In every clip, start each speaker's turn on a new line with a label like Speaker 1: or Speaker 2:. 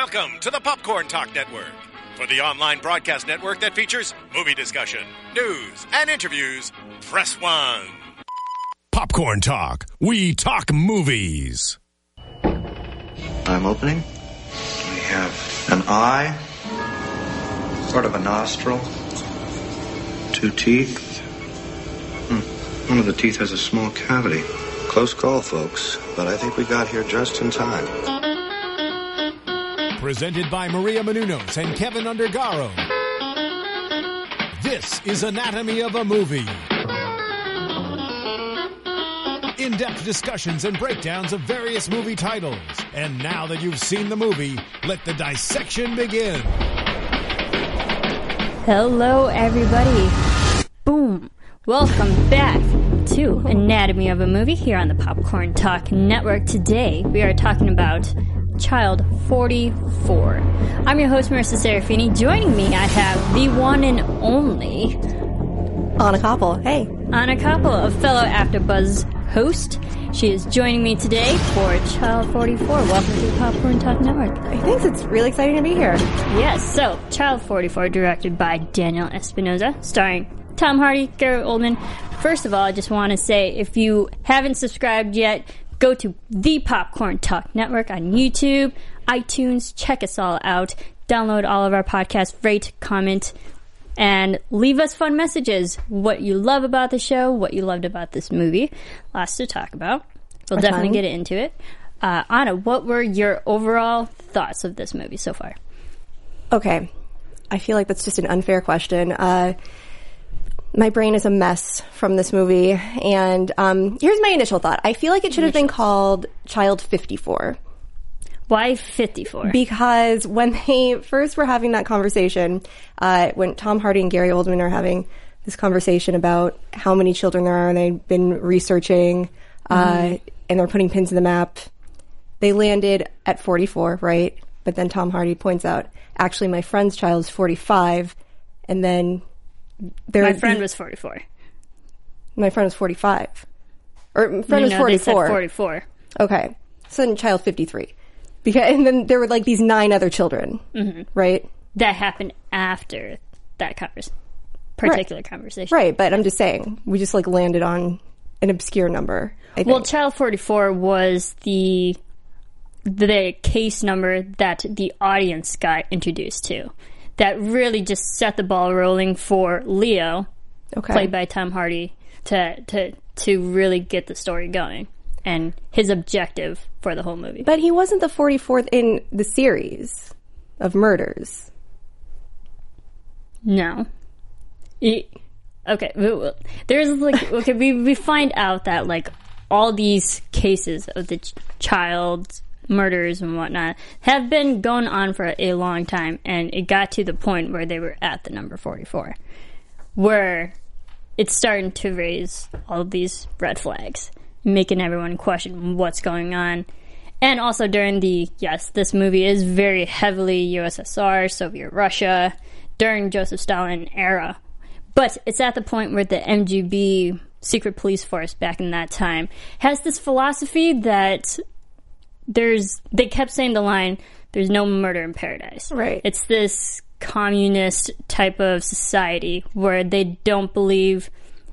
Speaker 1: Welcome to the Popcorn Talk Network, for the online broadcast network that features movie discussion, news, and interviews. Press 1. Popcorn Talk. We talk movies.
Speaker 2: I'm opening. We have an eye, sort of a nostril, 2 teeth. One of the teeth has a small cavity. Close call, folks, but I think we got here just in time.
Speaker 1: Presented by Maria Menounos and Kevin Undergaro. This is Anatomy of a Movie. In-depth discussions and breakdowns of various movie titles. And now that you've seen the movie, let the dissection begin.
Speaker 3: Hello, everybody. Boom. Welcome back to Anatomy of a Movie here on the Popcorn Talk Network. Today, we are talking about Child 44. I'm your host, Marissa Serafini. Joining me, I have the one and only
Speaker 4: Anna Koppel. Hey.
Speaker 3: Anna Koppel, a fellow AfterBuzz host. She is joining me today for Child 44. Welcome to the Popcorn Talk Network.
Speaker 4: Thanks, it's really exciting to be here.
Speaker 3: Yes, so Child 44, directed by Daniel Espinosa, starring Tom Hardy, Gary Oldman. First of all, I just want to say, if you haven't subscribed yet, go to the Popcorn Talk Network on YouTube, iTunes, check us all out, download all of our podcasts, rate, comment, and leave us fun messages. What you love about the show, what you loved about this movie. Lots to talk about. We'll definitely get into it. Anna, what were your overall thoughts of this movie so far?
Speaker 4: Okay. I feel like that's just an unfair question. My brain is a mess from this movie, and here's my initial thought. I feel like it should have been called Child 54.
Speaker 3: Why 54?
Speaker 4: Because when they first were having that conversation, when Tom Hardy and Gary Oldman are having this conversation about how many children there are, and they've been researching, and they're putting pins in the map, they landed at 44, right? But then Tom Hardy points out, actually, my friend's child is 45, and then...
Speaker 3: My friend was 44.
Speaker 4: My friend was 45. Or my friend was 44.
Speaker 3: They said 44.
Speaker 4: Okay. So then child 53. And then there were like these 9 other children, right?
Speaker 3: That happened after that particular conversation.
Speaker 4: Right, but I'm just saying, we just like landed on an obscure number, I think.
Speaker 3: Well, child 44 was the case number that the audience got introduced to. That really just set the ball rolling for Leo, played by Tom Hardy, to really get the story going and his objective for the whole movie.
Speaker 4: But he wasn't the 44th in the series of murders. No. There's like we find out that like all these cases of the child murders and whatnot have been going on for a long time, and it got to the point where they were at the number 44, where it's starting to raise all of these red flags, making everyone question what's going on. And also during this movie is very heavily USSR, Soviet Russia, during Joseph Stalin era. But it's at the point where the MGB, secret police force back in that time, has this philosophy that they kept saying the line, there's no murder in paradise. Right.
Speaker 3: It's this communist type of society where they don't believe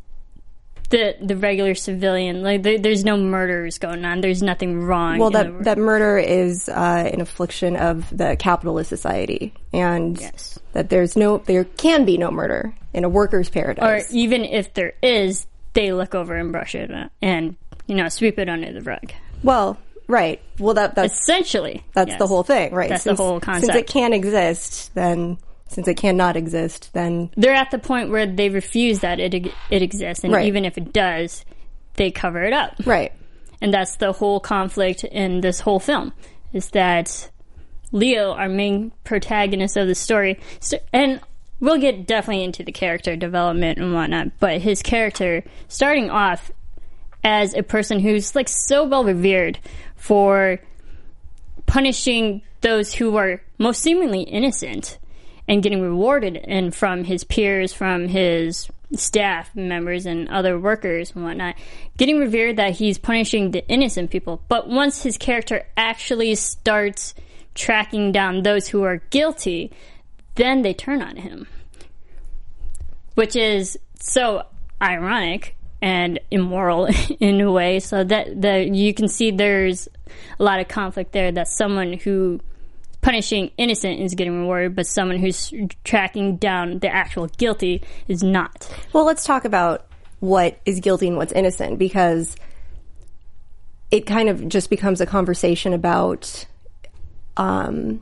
Speaker 3: the regular civilian, like there's no murders going on. There's nothing wrong.
Speaker 4: Well, that murder is an affliction of the capitalist society, and that there can be no murder in a worker's paradise.
Speaker 3: Or even if there is, they look over and brush it and sweep it under the rug.
Speaker 4: Well, right. Well, that's
Speaker 3: essentially
Speaker 4: the whole thing, right?
Speaker 3: That's the whole concept.
Speaker 4: Since it can't exist, then since it cannot exist, then
Speaker 3: they're at the point where they refuse that it exists, and even if it does, they cover it up.
Speaker 4: Right.
Speaker 3: And that's the whole conflict in this whole film, is that Leo, our main protagonist of the story, and we'll get definitely into the character development and whatnot, but his character, starting off as a person who's like so well revered for punishing those who are most seemingly innocent and getting rewarded, and from his peers, from his staff members and other workers and whatnot, getting revered that he's punishing the innocent people. But once his character actually starts tracking down those who are guilty, then they turn on him. Which is so ironic and immoral in a way, so that you can see there's a lot of conflict there, that someone who punishing innocent is getting rewarded, but someone who's tracking down the actual guilty is not.
Speaker 5: Well, let's talk about what is guilty and what's innocent, because it kind of just becomes a conversation about, are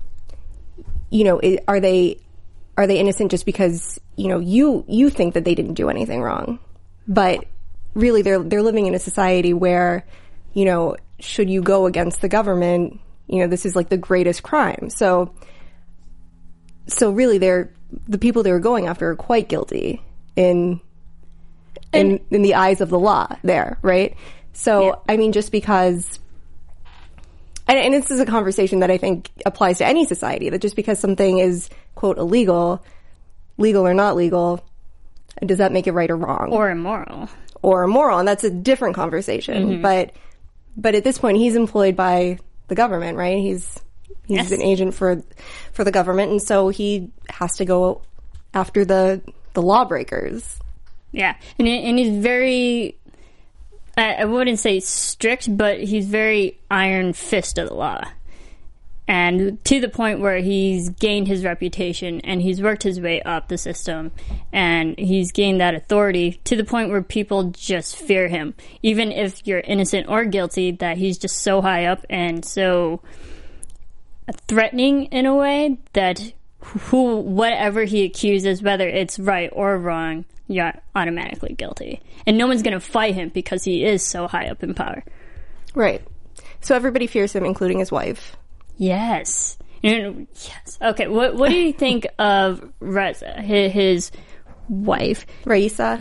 Speaker 5: they innocent just because, you think that they didn't do anything wrong, but really they're living in a society where, should you go against the government, this is like the greatest crime. So really the people they were going after are quite guilty in the eyes of the law there, right? So, yeah. I mean, just because, and this is a conversation that I think applies to any society, that just because something is, quote, illegal, legal or not legal, does that make it right or wrong?
Speaker 3: Or immoral.
Speaker 5: And that's a different conversation. Mm-hmm. But at this point, he's employed by the government, right? He's yes. an agent for the government, and so he has to go after the lawbreakers. Yeah,
Speaker 3: and he's very, I wouldn't say strict, but he's very iron fist of the law. And to the point where he's gained his reputation and he's worked his way up the system and he's gained that authority to the point where people just fear him. Even if you're innocent or guilty, that he's just so high up and so threatening in a way that whatever he accuses, whether it's right or wrong, you're automatically guilty. And no one's going to fight him because he is so high up in power.
Speaker 5: Right. So everybody fears him, including his wife.
Speaker 3: Yes. Yes. Okay. What do you think of Reza, his wife?
Speaker 5: Raisa.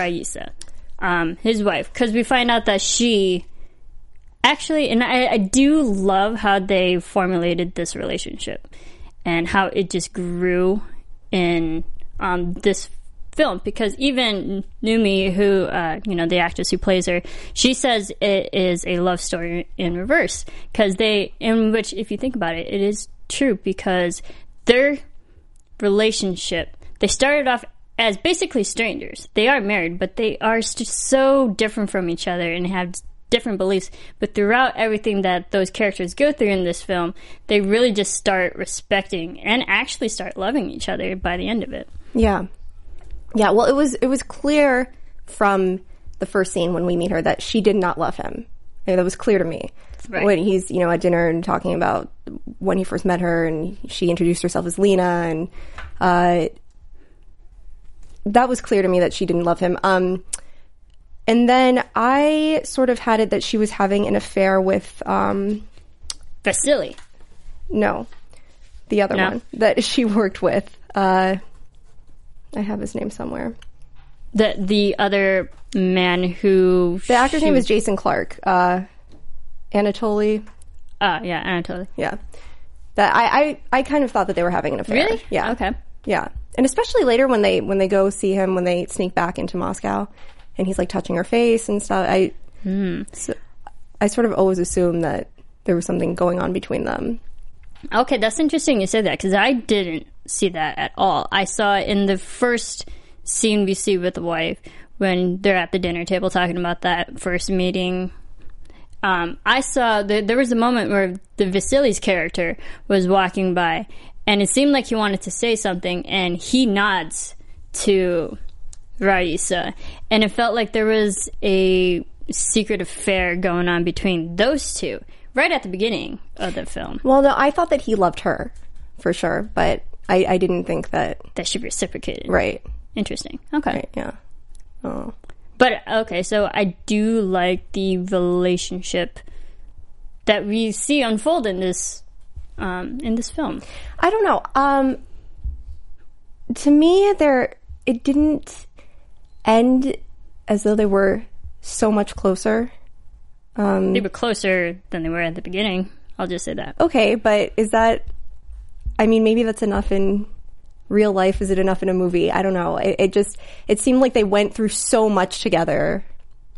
Speaker 3: His wife. Because we find out that she actually, and I do love how they formulated this relationship and how it just grew in this film, because even Numi, who the actress who plays her, she says it is a love story in reverse, in which, if you think about it, it is true, because their relationship, they started off as basically strangers. They are married, but they are so different from each other and have different beliefs. But throughout everything that those characters go through in this film, they really just start respecting and actually start loving each other by the end of it.
Speaker 5: Yeah. Yeah, well, it was clear from the first scene when we meet her that she did not love him. That was clear to me. Right. When he's, at dinner and talking about when he first met her, and she introduced herself as Lena, and that was clear to me that she didn't love him. And then I sort of had it that she was having an affair with
Speaker 3: Vasily.
Speaker 5: No, the other one that she worked with. I have his name somewhere.
Speaker 3: The other man who...
Speaker 5: The actor's name is Jason Clarke. Anatoly.
Speaker 3: Yeah, Anatoly.
Speaker 5: Yeah. That I kind of thought that they were having an affair.
Speaker 3: Really?
Speaker 5: Yeah.
Speaker 3: Okay.
Speaker 5: Yeah. And especially later when they go see him, when they sneak back into Moscow, and he's like touching her face and stuff. So I sort of always assumed that there was something going on between them.
Speaker 3: Okay, that's interesting you said that, because I didn't see that at all. I saw in the first scene we see with the wife, when they're at the dinner table talking about that first meeting. I saw there was a moment where the Vasily's character was walking by, and it seemed like he wanted to say something, and he nods to Raisa, and it felt like there was a secret affair going on between those two right at the beginning of the film.
Speaker 5: Well, no, I thought that he loved her for sure, but I didn't think that
Speaker 3: she reciprocated.
Speaker 5: Right.
Speaker 3: Interesting. Okay.
Speaker 5: Right, yeah. Oh.
Speaker 3: But okay, so I do like the relationship that we see unfold in this film.
Speaker 5: I don't know. To me, it didn't end as though they were so much closer.
Speaker 3: They were closer than they were at the beginning. I'll just say that.
Speaker 5: Okay, but is that... I mean, maybe that's enough in real life. Is it enough in a movie? I don't know. It seemed like they went through so much together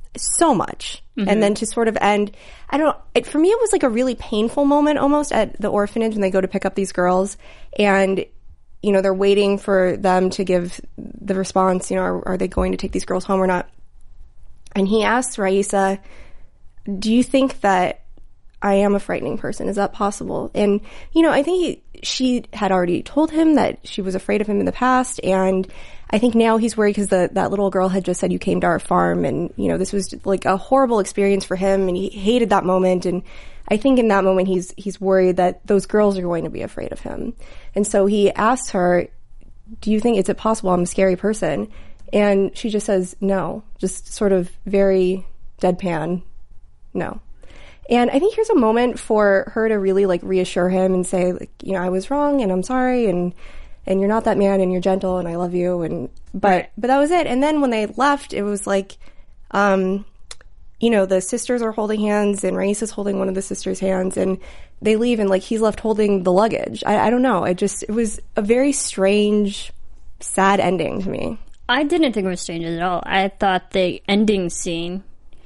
Speaker 5: so much. And then to sort of end, I don't know, for me it was like a really painful moment almost at the orphanage when they go to pick up these girls, and you know, they're waiting for them to give the response, you know, are they going to take these girls home or not? And he asks Raisa, do you think that I am a frightening person? Is that possible? And, you know, I think she had already told him that she was afraid of him in the past, and I think now he's worried because that little girl had just said, you came to our farm, and, you know, this was like a horrible experience for him, and he hated that moment, and I think in that moment he's worried that those girls are going to be afraid of him. And so he asks her, do you think, is it possible I'm a scary person? And she just says no, just sort of very deadpan, no. And I think here's a moment for her to really like reassure him and say, like, you know, I was wrong and I'm sorry, and you're not that man, and you're gentle, and I love you, and but that was it. And then when they left, it was like, you know, the sisters are holding hands, and Raisa's holding one of the sisters' hands, and they leave, and like he's left holding the luggage. I don't know. It was a very strange, sad ending to me.
Speaker 4: I didn't think it was strange at all. I thought the ending scene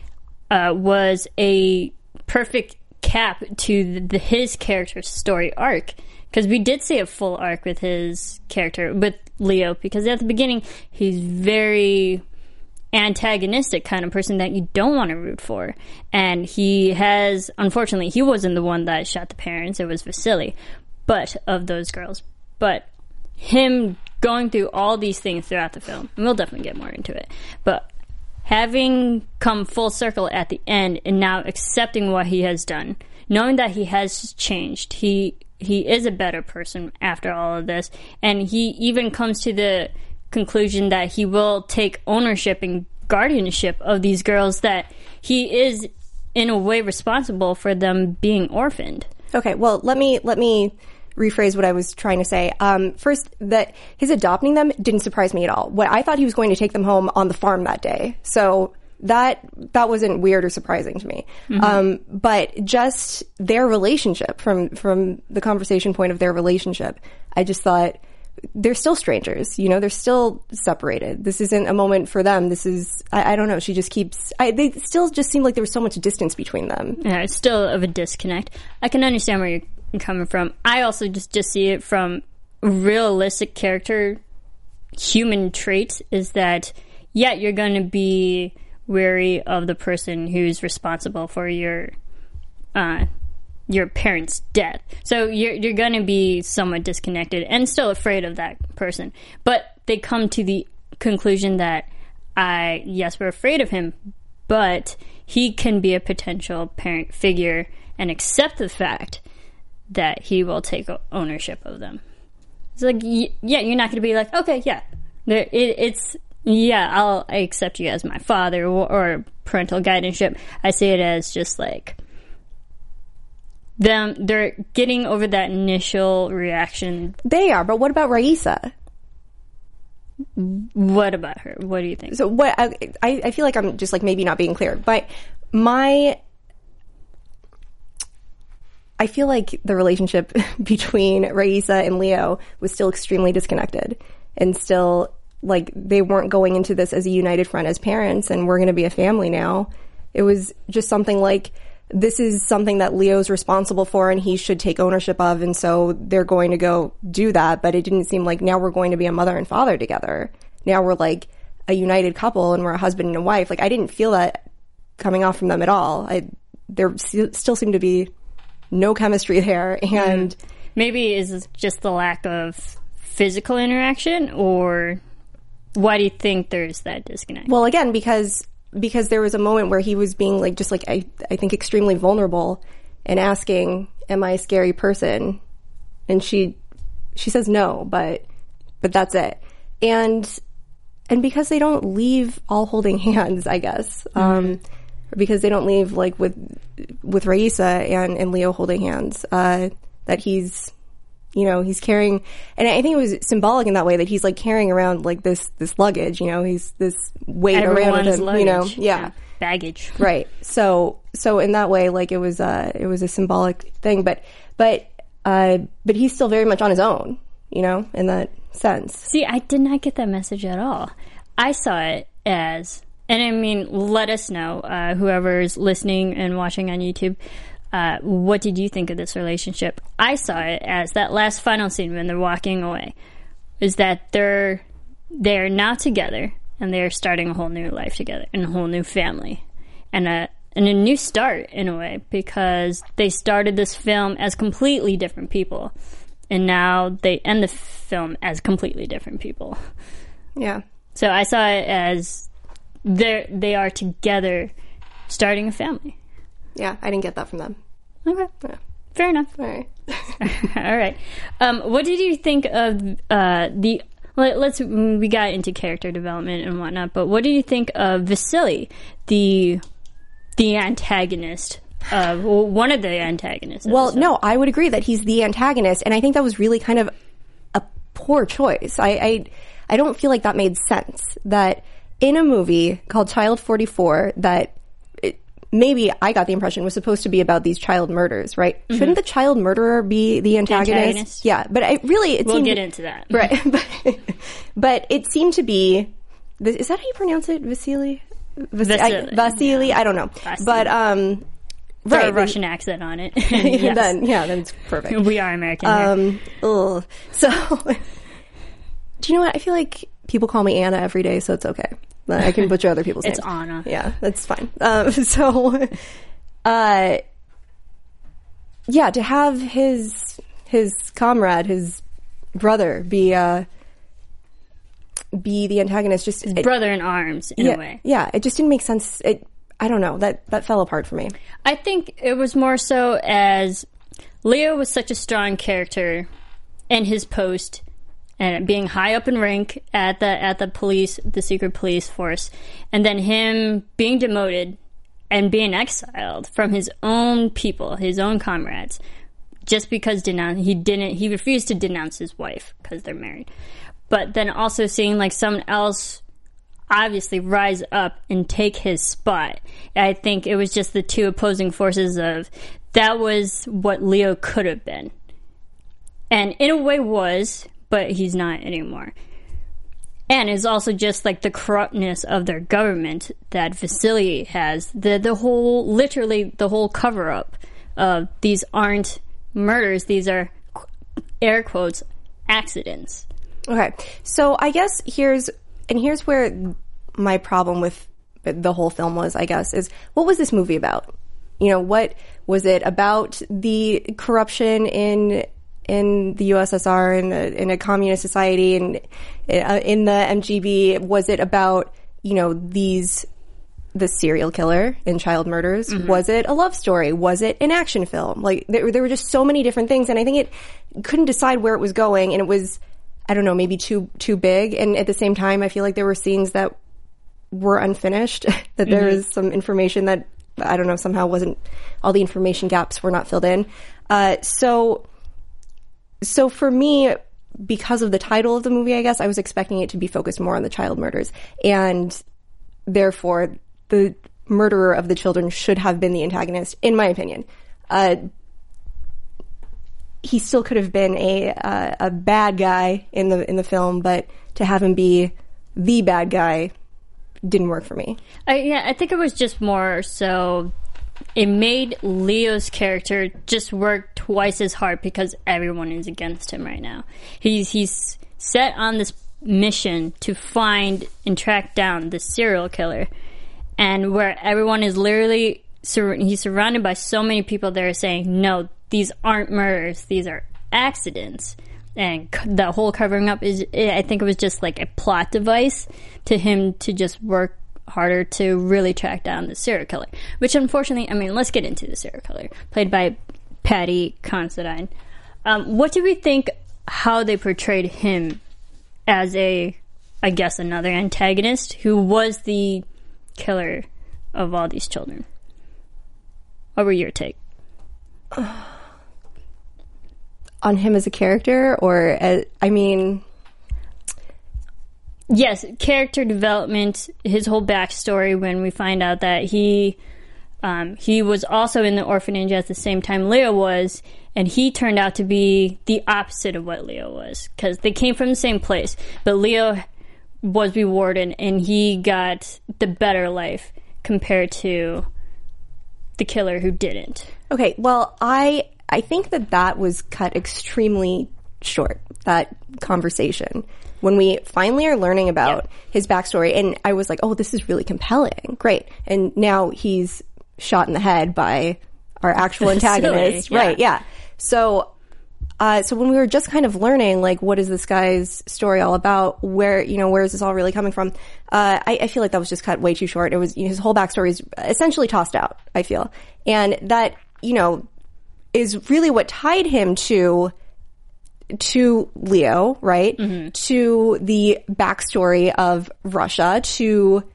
Speaker 4: was a perfect cap to his character's story arc. Because we did see a full arc with his character, with Leo, because at the beginning, he's very antagonistic kind of person that you don't want to root for. And unfortunately, he wasn't the one that shot the parents, it was Vasily, of those girls. But him going through all these things throughout the film, and we'll definitely get more into it, but having come full circle at the end and now accepting what he has done, knowing that he has changed, he is a better person after all of this, and he even comes to the conclusion that he will take ownership and guardianship of these girls, that he is in a way responsible for them being orphaned.
Speaker 5: Okay, well, let me rephrase what I was trying to say. First, that his adopting them didn't surprise me at all. I thought he was going to take them home on the farm that day, so that wasn't weird or surprising to me. Mm-hmm. But just their relationship, from the conversation point of their relationship, I just thought they're still strangers. You know, they're still separated. This isn't a moment for them. This is, I don't know. She just keeps, they still just seem like there was so much distance between them.
Speaker 4: Yeah, it's still of a disconnect. I can understand where you're coming from. I also just see it from realistic character, human traits, is that, yeah, you're going to be wary of the person who's responsible for your parents' death. So you're going to be somewhat disconnected and still afraid of that person. But they come to the conclusion that, yes, we're afraid of him, but he can be a potential parent figure and accept the fact that he will take ownership of them. It's like, yeah, you're not going to be like, okay, yeah, I accept you as my father or parental guardianship. I see it as just like they're getting over that initial reaction.
Speaker 5: They are, but what about Raisa?
Speaker 4: What about her? What do you think?
Speaker 5: So what I feel like I'm just like maybe not being clear, but I feel like the relationship between Raisa and Leo was still extremely disconnected, and still like they weren't going into this as a united front as parents and we're going to be a family now. It was just something like, this is something that Leo's responsible for and he should take ownership of, and so they're going to go do that. But it didn't seem like now we're going to be a mother and father together. Now we're like a united couple and we're a husband and a wife. Like I didn't feel that coming off from them at all. There still seemed to be no chemistry there, and
Speaker 4: maybe is just the lack of physical interaction, or why do you think there's that disconnect?
Speaker 5: Well, again, because there was a moment where he was being like, just like, I think extremely vulnerable and asking, am I a scary person? And she says no, but that's it. And because they don't leave all holding hands, I guess, because they don't leave like with Raisa and Leo holding hands, that he's carrying, and I think it was symbolic in that way that he's like carrying around like this luggage, he's this weight around with him,
Speaker 4: luggage.
Speaker 5: Yeah.
Speaker 4: Baggage.
Speaker 5: Right. So in that way, like it was a symbolic thing, but he's still very much on his own, in that sense.
Speaker 4: See, I did not get that message at all. I saw it as And I mean, let us know, whoever's listening and watching on YouTube, what did you think of this relationship? I saw it as that last final scene when they're walking away, is that they're now together and they're starting a whole new life together and a whole new family and a new start in a way, because they started this film as completely different people and now they end the film as completely different people.
Speaker 5: Yeah.
Speaker 4: So I saw it as they are together starting a family.
Speaker 5: Yeah, I didn't get that from them.
Speaker 4: Okay.
Speaker 5: Yeah.
Speaker 4: Fair enough.
Speaker 5: All right.
Speaker 4: All right. What did you think of we got into character development and whatnot, but what do you think of Vasily, the antagonist, one of the antagonists?
Speaker 5: Well, no, I would agree that he's the antagonist, and I think that was really kind of a poor choice. I don't feel like that made sense. That in a movie called Child 44, that maybe I got the impression was supposed to be about these child murders, right? Mm-hmm. Shouldn't the child murderer be the antagonist? Yeah, but
Speaker 4: we'll get into that,
Speaker 5: right? But it seemed to be. Is that how you pronounce it, Vasily? Vasily? Yeah. I don't know, Vasily. But
Speaker 4: throw a Russian accent on it. Yes.
Speaker 5: then it's perfect.
Speaker 4: We are American.
Speaker 5: So, do you know what? I feel like people call me Anna every day, so it's okay. I can butcher other people's names.
Speaker 4: It's Anna.
Speaker 5: Yeah, that's fine. To have his comrade, his brother, be the antagonist, just
Speaker 4: brother in arms in a way.
Speaker 5: Yeah, it just didn't make sense. I don't know, that fell apart for me.
Speaker 4: I think it was more so as Leo was such a strong character in his post. And being high up in rank at the police, the secret police force, and then him being demoted and being exiled from his own people, his own comrades, just because he refused to denounce his wife because they're married. But then also seeing like someone else obviously rise up and take his spot. I think it was just the two opposing forces of that was what Leo could have been, and in a way was. But he's not anymore. And it's also just like the corruptness of their government that Vasily has. The whole cover-up of these aren't murders. These are, air quotes, accidents.
Speaker 5: Okay. So I guess here's where my problem with the whole film was, I guess, is what was this movie about? You know, what was it about? The corruption in the USSR, in a communist society, and in the MGB? Was it about, you know, the serial killer in child murders? Mm-hmm. Was it a love story? Was it an action film? Like, there were just so many different things, and I think it couldn't decide where it was going, and it was, I don't know, maybe too big. And at the same time, I feel like there were scenes that were unfinished, that there was some information that, I don't know, somehow wasn't, all the information gaps were not filled in. So for me, because of the title of the movie, I guess, I was expecting it to be focused more on the child murders. And therefore, the murderer of the children should have been the antagonist, in my opinion. He still could have been a bad guy in the film, but to have him be the bad guy didn't work for me.
Speaker 4: I think it was just more so it made Leo's character just work twice as hard because everyone is against him right now. He's set on this mission to find and track down the serial killer, and where everyone is literally he's surrounded by so many people that are saying, no, these aren't murders, these are accidents. And the whole covering up I think it was just like a plot device to him to just work harder to really track down the serial killer. Which unfortunately, I mean, let's get into the serial killer, played by Paddy Considine. What do we think how they portrayed him as I guess another antagonist who was the killer of all these children? What were your take?
Speaker 5: On him as a character, or I mean...
Speaker 4: Yes, character development, his whole backstory when we find out that he was also in the orphanage at the same time Leo was, and he turned out to be the opposite of what Leo was, because they came from the same place, but Leo was rewarded and he got the better life compared to the killer who didn't.
Speaker 5: Okay, well, I think that was cut extremely short, that conversation. When we finally are learning about his backstory, and I was like, oh, this is really compelling. Great. And now he's shot in the head by our actual antagonist.
Speaker 4: Silly, yeah.
Speaker 5: Right, yeah. So when we were just kind of learning, like, what is this guy's story all about? Where is this all really coming from? I feel like that was just cut way too short. It was, his whole backstory is essentially tossed out, I feel. And that, is really what tied him to Leo, right? Mm-hmm. To the backstory of Russia, to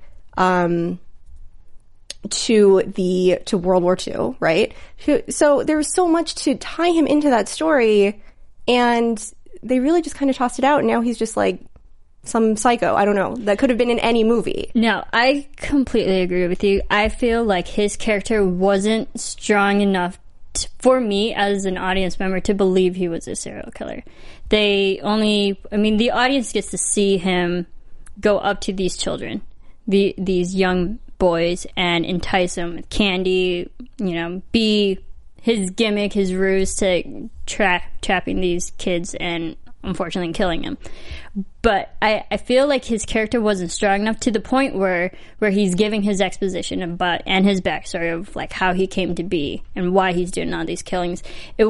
Speaker 5: World War II, right? So there was so much to tie him into that story, and they really just kind of tossed it out, and now he's just like some psycho. I don't know. That could have been in any movie.
Speaker 4: No, I completely agree with you. I feel like his character wasn't strong enough for me as an audience member to believe he was a serial killer. The audience gets to see him go up to these children, these young boys, and entice them with candy, be his gimmick, his ruse to trapping these kids and unfortunately killing them. But I feel like his character wasn't strong enough to the point where he's giving his exposition about and his backstory of like how he came to be and why he's doing all these killings.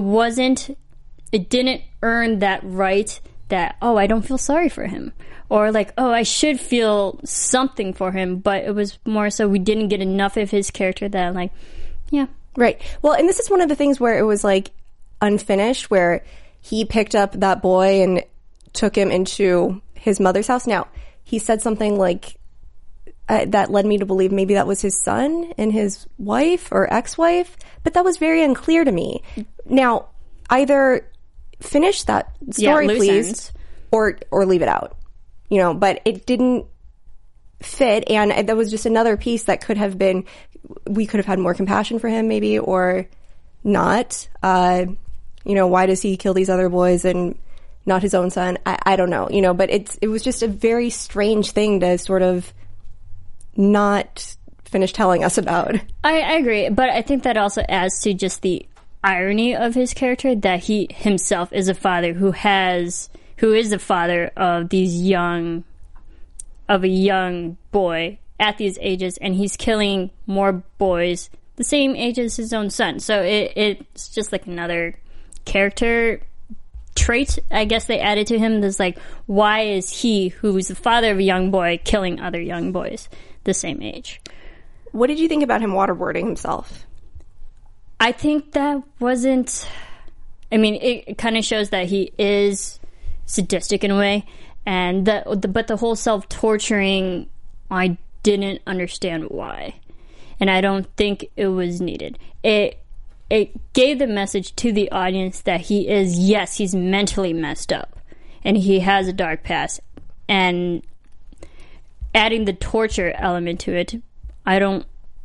Speaker 4: It didn't earn that right that, oh, I don't feel sorry for him. Or like, oh, I should feel something for him. But it was more so we didn't get enough of his character that, like, yeah.
Speaker 5: Right. Well, and this is one of the things where it was like unfinished, where he picked up that boy and took him into his mother's house. Now, he said something like that led me to believe maybe that was his son and his wife or ex-wife, but that was very unclear to me. Now, either finish that story, please, or leave it out. But it didn't fit, and that was just another piece that could have been, we could have had more compassion for him maybe, or not. Why does he kill these other boys and not his own son? I don't know, but it was just a very strange thing to sort of not finish telling us about.
Speaker 4: I agree, but I think that also adds to just the irony of his character, that he himself is a father who is the father of a young boy at these ages, and he's killing more boys the same age as his own son. So it's just like another character trait, I guess, they added to him. That's like, why is he, who's the father of a young boy, killing other young boys the same age?
Speaker 5: What did you think about him waterboarding himself?
Speaker 4: I think that wasn't... it kind of shows that he is sadistic in a way, and but the whole self-torturing, I didn't understand why, and I don't think it was needed. It gave the message to the audience that he's mentally messed up, and he has a dark past, and adding the torture element to it, I don't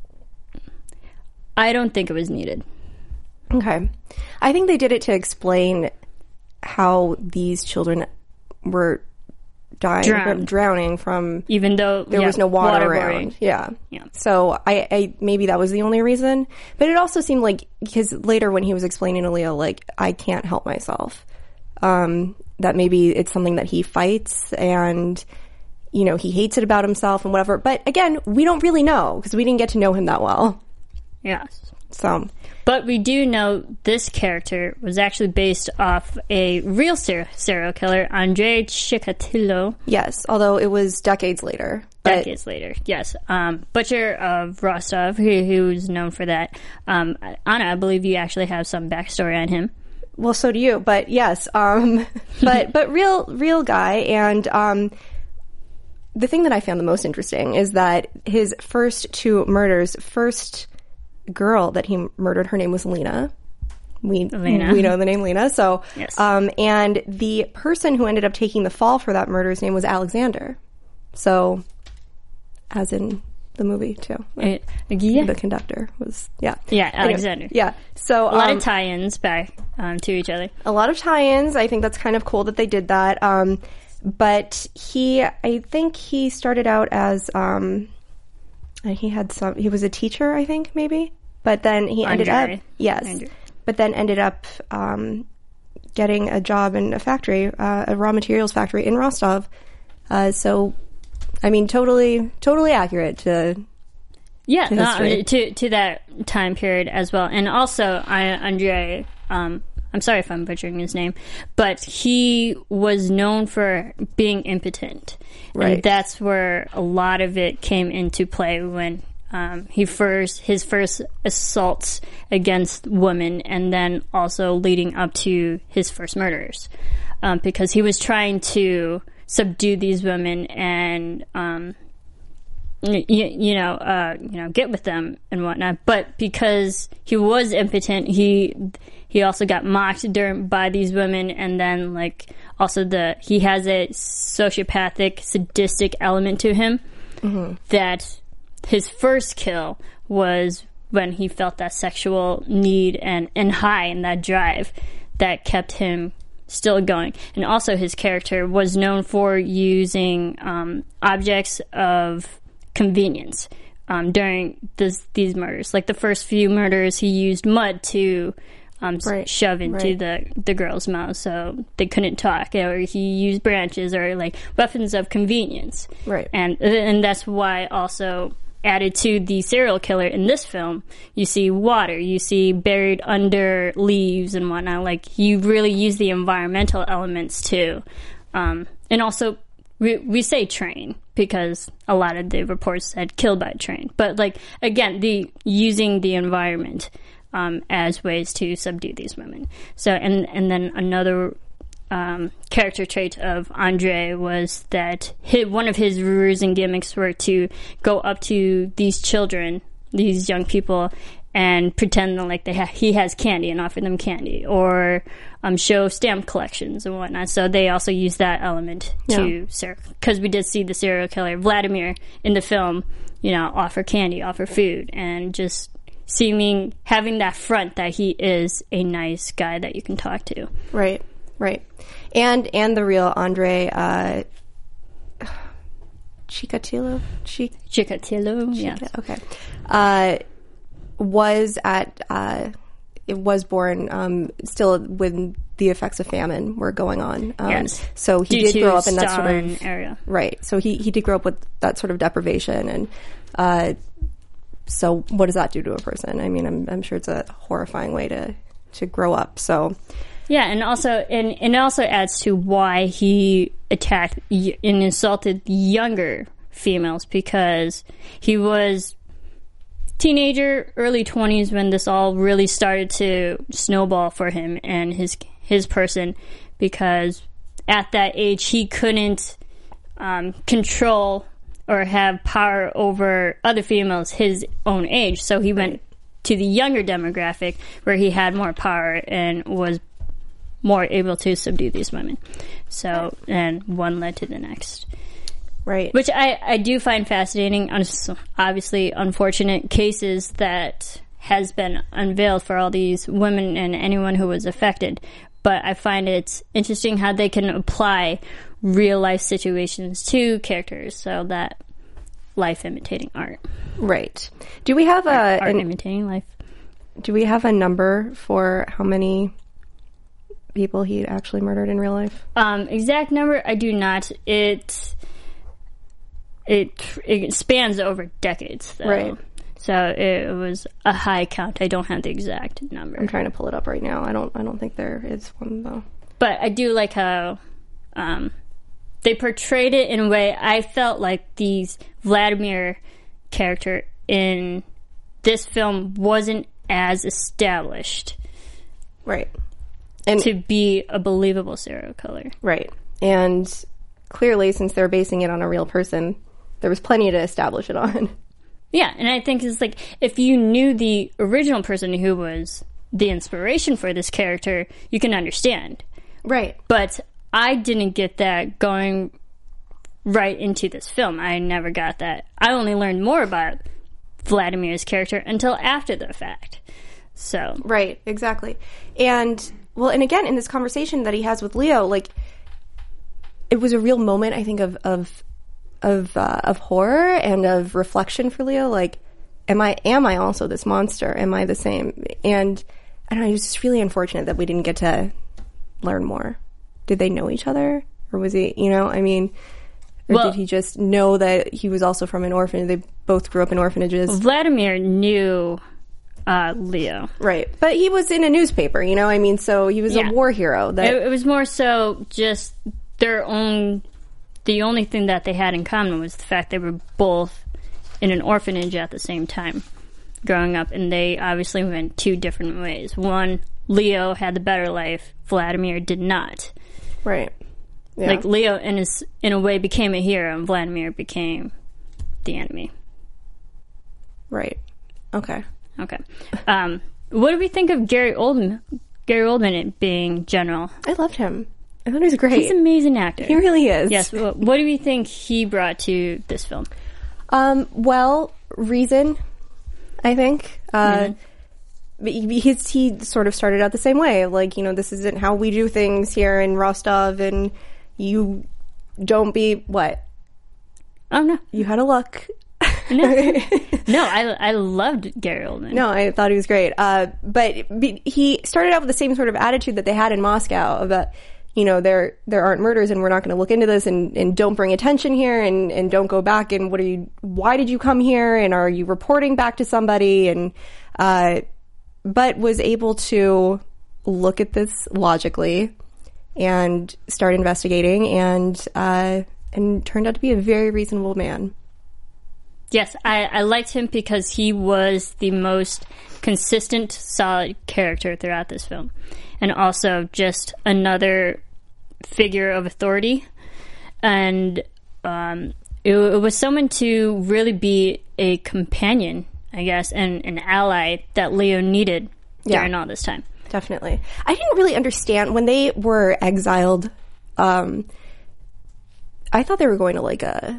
Speaker 4: think it was needed.
Speaker 5: Okay. I think they did it to explain how these children were drowning from,
Speaker 4: even though
Speaker 5: there was no water around. Yeah. So I maybe that was the only reason, but it also seemed like, because later when he was explaining to Leo, like, I can't help myself, that maybe it's something that he fights, and he hates it about himself and whatever. But again, we don't really know, because we didn't get to know him that well.
Speaker 4: Yes.
Speaker 5: So,
Speaker 4: but we do know this character was actually based off a real serial killer, Andrei Chikatilo.
Speaker 5: Yes, although it was decades later.
Speaker 4: Decades later, yes. Butcher of Rostov, who's known for that. Anna, I believe you actually have some backstory on him.
Speaker 5: Well, so do you, but yes. But real guy, and the thing that I found the most interesting is that his first two murders, girl that he murdered, her name was Lena. We know the name Lena. So,
Speaker 4: yes.
Speaker 5: And the person who ended up taking the fall for that murder's name was Alexander. So, as in the movie too. The conductor was,
Speaker 4: yeah, Alexander.
Speaker 5: Anyway, yeah. So
Speaker 4: a lot of tie-ins back to each other.
Speaker 5: A lot of tie-ins. I think that's kind of cool that they did that. But I think he started out as, he was a teacher, I think, maybe. But then he ended up, but then ended up getting a job in a factory, a raw materials factory in Rostov. So, I mean, totally accurate to
Speaker 3: to that time period as well. And also, Andrei, I'm sorry if I'm butchering his name, but he was known for being impotent.
Speaker 5: Right.
Speaker 3: And that's where a lot of it came into play when his first assaults against women, and then also leading up to his first murders, because he was trying to subdue these women and get with them and whatnot. But because he was impotent, he also got mocked by these women, and then also he has a sociopathic, sadistic element to him. Mm-hmm. That his first kill was when he felt that sexual need and high and that drive that kept him still going. And also his character was known for using objects of convenience during these murders. Like the first few murders, he used mud to shove into the girl's mouth so they couldn't talk, or he used branches or weapons of convenience.
Speaker 5: Right.
Speaker 3: And that's why also added to the serial killer in this film, you see water, you see buried under leaves and whatnot. You really use the environmental elements too. And also, we say train because a lot of the reports said killed by train. But again, using the environment as ways to subdue these women. So, and then another character trait of Andrei was that one of his ruse and gimmicks were to go up to these children, these young people, and pretend that he has candy and offer them candy, or show stamp collections and whatnot. So they also use that element because we did see the serial killer Vladimir in the film, offer candy, offer food, and just having that front that he is a nice guy that you can talk to.
Speaker 5: Right. And the real Andrei Chikatilo?
Speaker 3: Chikatilo, yeah.
Speaker 5: Okay. Was born still when the effects of famine were going on.
Speaker 3: Yes.
Speaker 5: So he did grow up in that sort of
Speaker 3: area.
Speaker 5: Right. So he did grow up with that sort of deprivation, and so what does that do to a person? I mean, I'm sure it's a horrifying way to grow up. So
Speaker 3: yeah, and it also adds to why he attacked and insulted younger females, because he was teenager, early 20s when this all really started to snowball for him and his person, because at that age he couldn't control or have power over other females his own age. So he went to the younger demographic where he had more power and was more able to subdue these women. So, and one led to the next.
Speaker 5: Right.
Speaker 3: Which I do find fascinating. Obviously, unfortunate cases that has been unveiled for all these women and anyone who was affected. But I find it's interesting how they can apply real life situations to characters, so that life imitating art.
Speaker 5: Right. Do we have
Speaker 3: art imitating life?
Speaker 5: Do we have a number for how many people he actually murdered in real life?
Speaker 3: Exact number, I do not. It spans over decades, though.
Speaker 5: Right.
Speaker 3: So it was a high count. I don't have the exact number.
Speaker 5: I'm trying to pull it up right now. I don't think there is one, though.
Speaker 3: But I do like how they portrayed it in a way. I felt like the Vladimir character in this film wasn't as established,
Speaker 5: right, and
Speaker 3: to be a believable serial killer,
Speaker 5: right. And clearly, since they're basing it on a real person, there was plenty to establish it on.
Speaker 3: Yeah, and I think it's like, if you knew the original person who was the inspiration for this character, you can understand.
Speaker 5: Right.
Speaker 3: But I didn't get that going right into this film. I never got that. I only learned more about Vladimir's character until after the fact. So.
Speaker 5: Right, exactly. And, well, and again, in this conversation that he has with Leo, like, it was a real moment, I think, of horror and of reflection for Leo. Like, am I also this monster? Am I the same? And I don't know, it was just really unfortunate that we didn't get to learn more. Did they know each other? Or was he, I mean, or did he just know that he was also from an orphanage? They both grew up in orphanages.
Speaker 3: Vladimir knew Leo.
Speaker 5: Right. But he was in a newspaper, I mean, so he was a war hero.
Speaker 3: It was more so just the only thing that they had in common was the fact they were both in an orphanage at the same time growing up, and they obviously went two different ways. One, Leo had the better life, Vladimir did not.
Speaker 5: Right. Yeah.
Speaker 3: Like, Leo in a way became a hero, and Vladimir became the enemy.
Speaker 5: Right. Okay.
Speaker 3: What do we think of Gary Oldman being General?
Speaker 5: I loved him. I thought he was great.
Speaker 3: He's an amazing actor.
Speaker 5: He really is.
Speaker 3: Yes. What do we think he brought to this film?
Speaker 5: Well, reason, I think. He sort of started out the same way. Like, this isn't how we do things here in Rostov, and you don't be what?
Speaker 3: Oh, no.
Speaker 5: You had a look.
Speaker 3: No, I loved Gary Oldman.
Speaker 5: No, I thought he was great. But he started out with the same sort of attitude that they had in Moscow about, there aren't murders and we're not going to look into this and don't bring attention here and don't go back and why did you come here and are you reporting back to somebody? And, but was able to look at this logically and start investigating and turned out to be a very reasonable man.
Speaker 3: Yes, I liked him because he was the most consistent, solid character throughout this film. And also just another figure of authority. And it was someone to really be a companion, I guess, and an ally that Leo needed during all this time.
Speaker 5: Definitely. I didn't really understand when they were exiled. I thought they were going to like a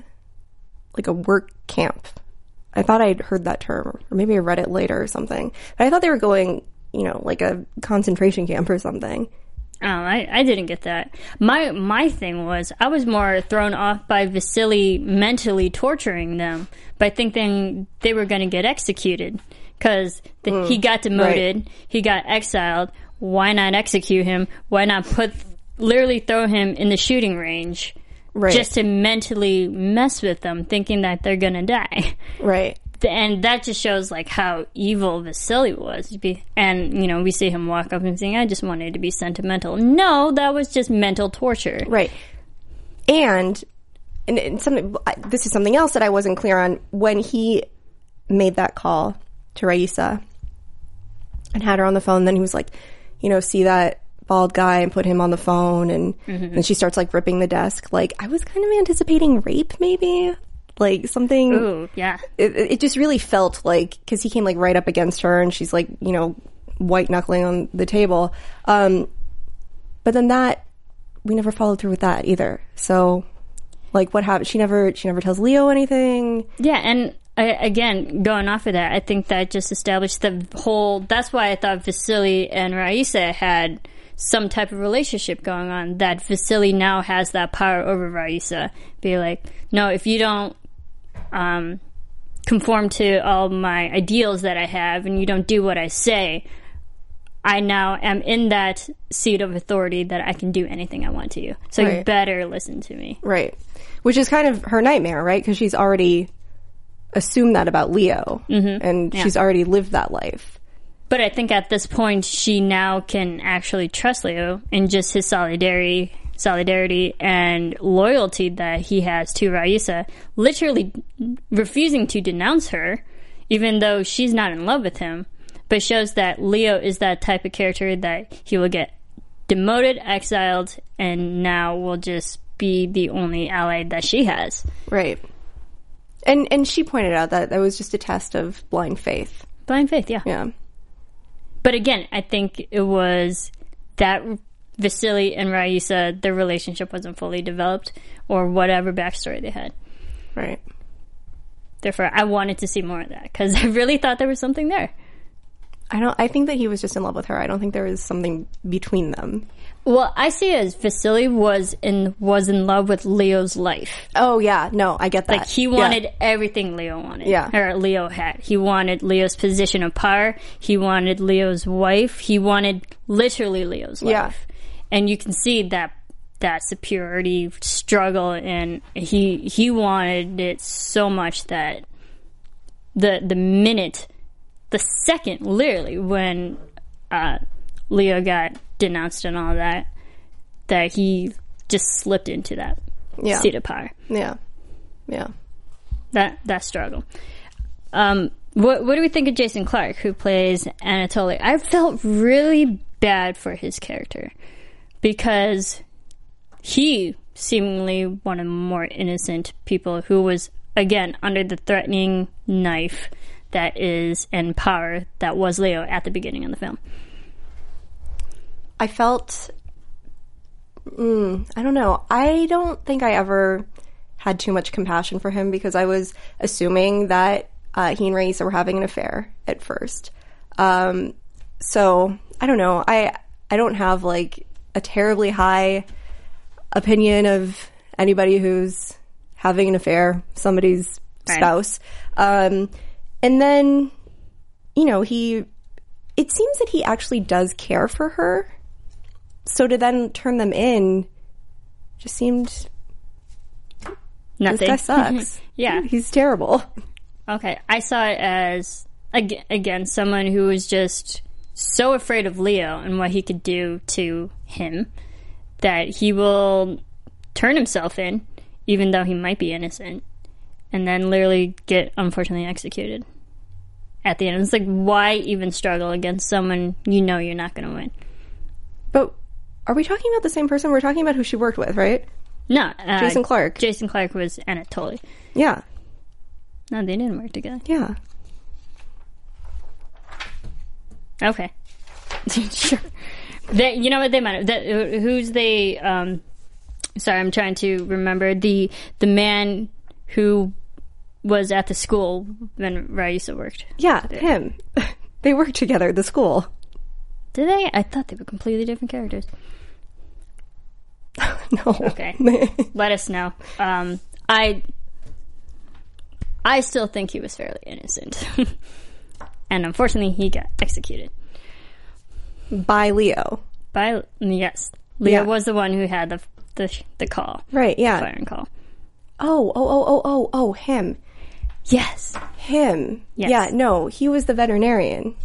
Speaker 5: work camp. I thought I'd heard that term, or maybe I read it later or something. But I thought they were going, like a concentration camp or something.
Speaker 3: Oh, I didn't get that. My thing was, I was more thrown off by Vasily mentally torturing them by thinking they were going to get executed. Because he got demoted, right. He got exiled. Why not execute him? Why not literally throw him in the shooting range? Right. Just to mentally mess with them, thinking that they're gonna die.
Speaker 5: Right.
Speaker 3: And that just shows, like, how evil Vasily was. And, we see him walk up and saying, I just wanted to be sentimental. No, that was just mental torture.
Speaker 5: Right. And something, this is something else that I wasn't clear on. When he made that call to Raisa and had her on the phone, then he was like, see that bald guy and put him on the phone, and then she starts like ripping the desk. Like, I was kind of anticipating rape, maybe like something.
Speaker 3: Ooh, yeah.
Speaker 5: It just really felt like, because he came like right up against her and she's like, white knuckling on the table. But then we never followed through with that either. So, like, what happened? She never tells Leo anything.
Speaker 3: Yeah, and again, going off of that, I think that just established the whole. That's why I thought Vasily and Raisa had some type of relationship going on, that Vasily now has that power over Raisa. Be like, no, if you don't conform to all my ideals that I have and you don't do what I say, I now am in that seat of authority that I can do anything I want to you. So right. You better listen to me.
Speaker 5: Right. Which is kind of her nightmare, right? Because she's already assumed that about Leo, and she's already lived that life.
Speaker 3: But I think at this point, she now can actually trust Leo in just his solidarity and loyalty that he has to Raisa, literally refusing to denounce her, even though she's not in love with him, but shows that Leo is that type of character that he will get demoted, exiled, and now will just be the only ally that she has.
Speaker 5: Right. And she pointed out that was just a test of blind faith.
Speaker 3: Blind faith, yeah.
Speaker 5: Yeah.
Speaker 3: But again, I think it was that Vasily and Raisa, their relationship wasn't fully developed, or whatever backstory they had.
Speaker 5: Right.
Speaker 3: Therefore, I wanted to see more of that, because I really thought there was something there.
Speaker 5: I think that he was just in love with her. I don't think there was something between them.
Speaker 3: Well, I see it as Vasily was in love with Leo's life.
Speaker 5: Oh yeah, no, I get that.
Speaker 3: Like he wanted everything Leo wanted.
Speaker 5: Yeah.
Speaker 3: Or Leo had. He wanted Leo's position of power. He wanted Leo's wife. He wanted literally Leo's life.
Speaker 5: Yeah.
Speaker 3: And you can see that superiority struggle, and he wanted it so much that the second, literally, when Leo got denounced and all that he just slipped into that seat of power.
Speaker 5: Yeah.
Speaker 3: That struggle. What do we think of Jason Clarke, who plays Anatoly? I felt really bad for his character because he seemingly one of the more innocent people who was, again, under the threatening knife that is and power that was Leo at the beginning of the film.
Speaker 5: I felt, I don't know. I don't think I ever had too much compassion for him because I was assuming that he and Raisa were having an affair at first. So I don't know. I don't have like a terribly high opinion of anybody who's having an affair, somebody's spouse. And then, you know, it seems that he actually does care for her. So to then turn them in just seemed...
Speaker 3: Nothing.
Speaker 5: This guy sucks.
Speaker 3: Yeah.
Speaker 5: He's terrible.
Speaker 3: Okay. I saw it as, again, someone who was just so afraid of Leo and what he could do to him that he will turn himself in, even though he might be innocent, and then literally get, unfortunately, executed at the end. It's like, why even struggle against someone you know you're not going to win?
Speaker 5: But are we talking about the same person? We're talking about who she worked with, right?
Speaker 3: No.
Speaker 5: Jason Clarke.
Speaker 3: Jason Clarke was Anatoly.
Speaker 5: Yeah.
Speaker 3: No, they didn't work together.
Speaker 5: Yeah.
Speaker 3: Okay. Sure. You know what they might have. Who's the... sorry, I'm trying to remember. The man who was at the school when Raisa worked.
Speaker 5: Yeah, him. They worked together at the school.
Speaker 3: Did they? I thought they were completely different characters.
Speaker 5: No.
Speaker 3: Okay. Let us know. I still think he was fairly innocent. And unfortunately, he got executed.
Speaker 5: By Leo.
Speaker 3: Yes. Leo was the one who had the call.
Speaker 5: Right, yeah.
Speaker 3: Firing call.
Speaker 5: Oh, him.
Speaker 3: Yes.
Speaker 5: Him.
Speaker 3: Yes.
Speaker 5: Yeah, no, he was the veterinarian.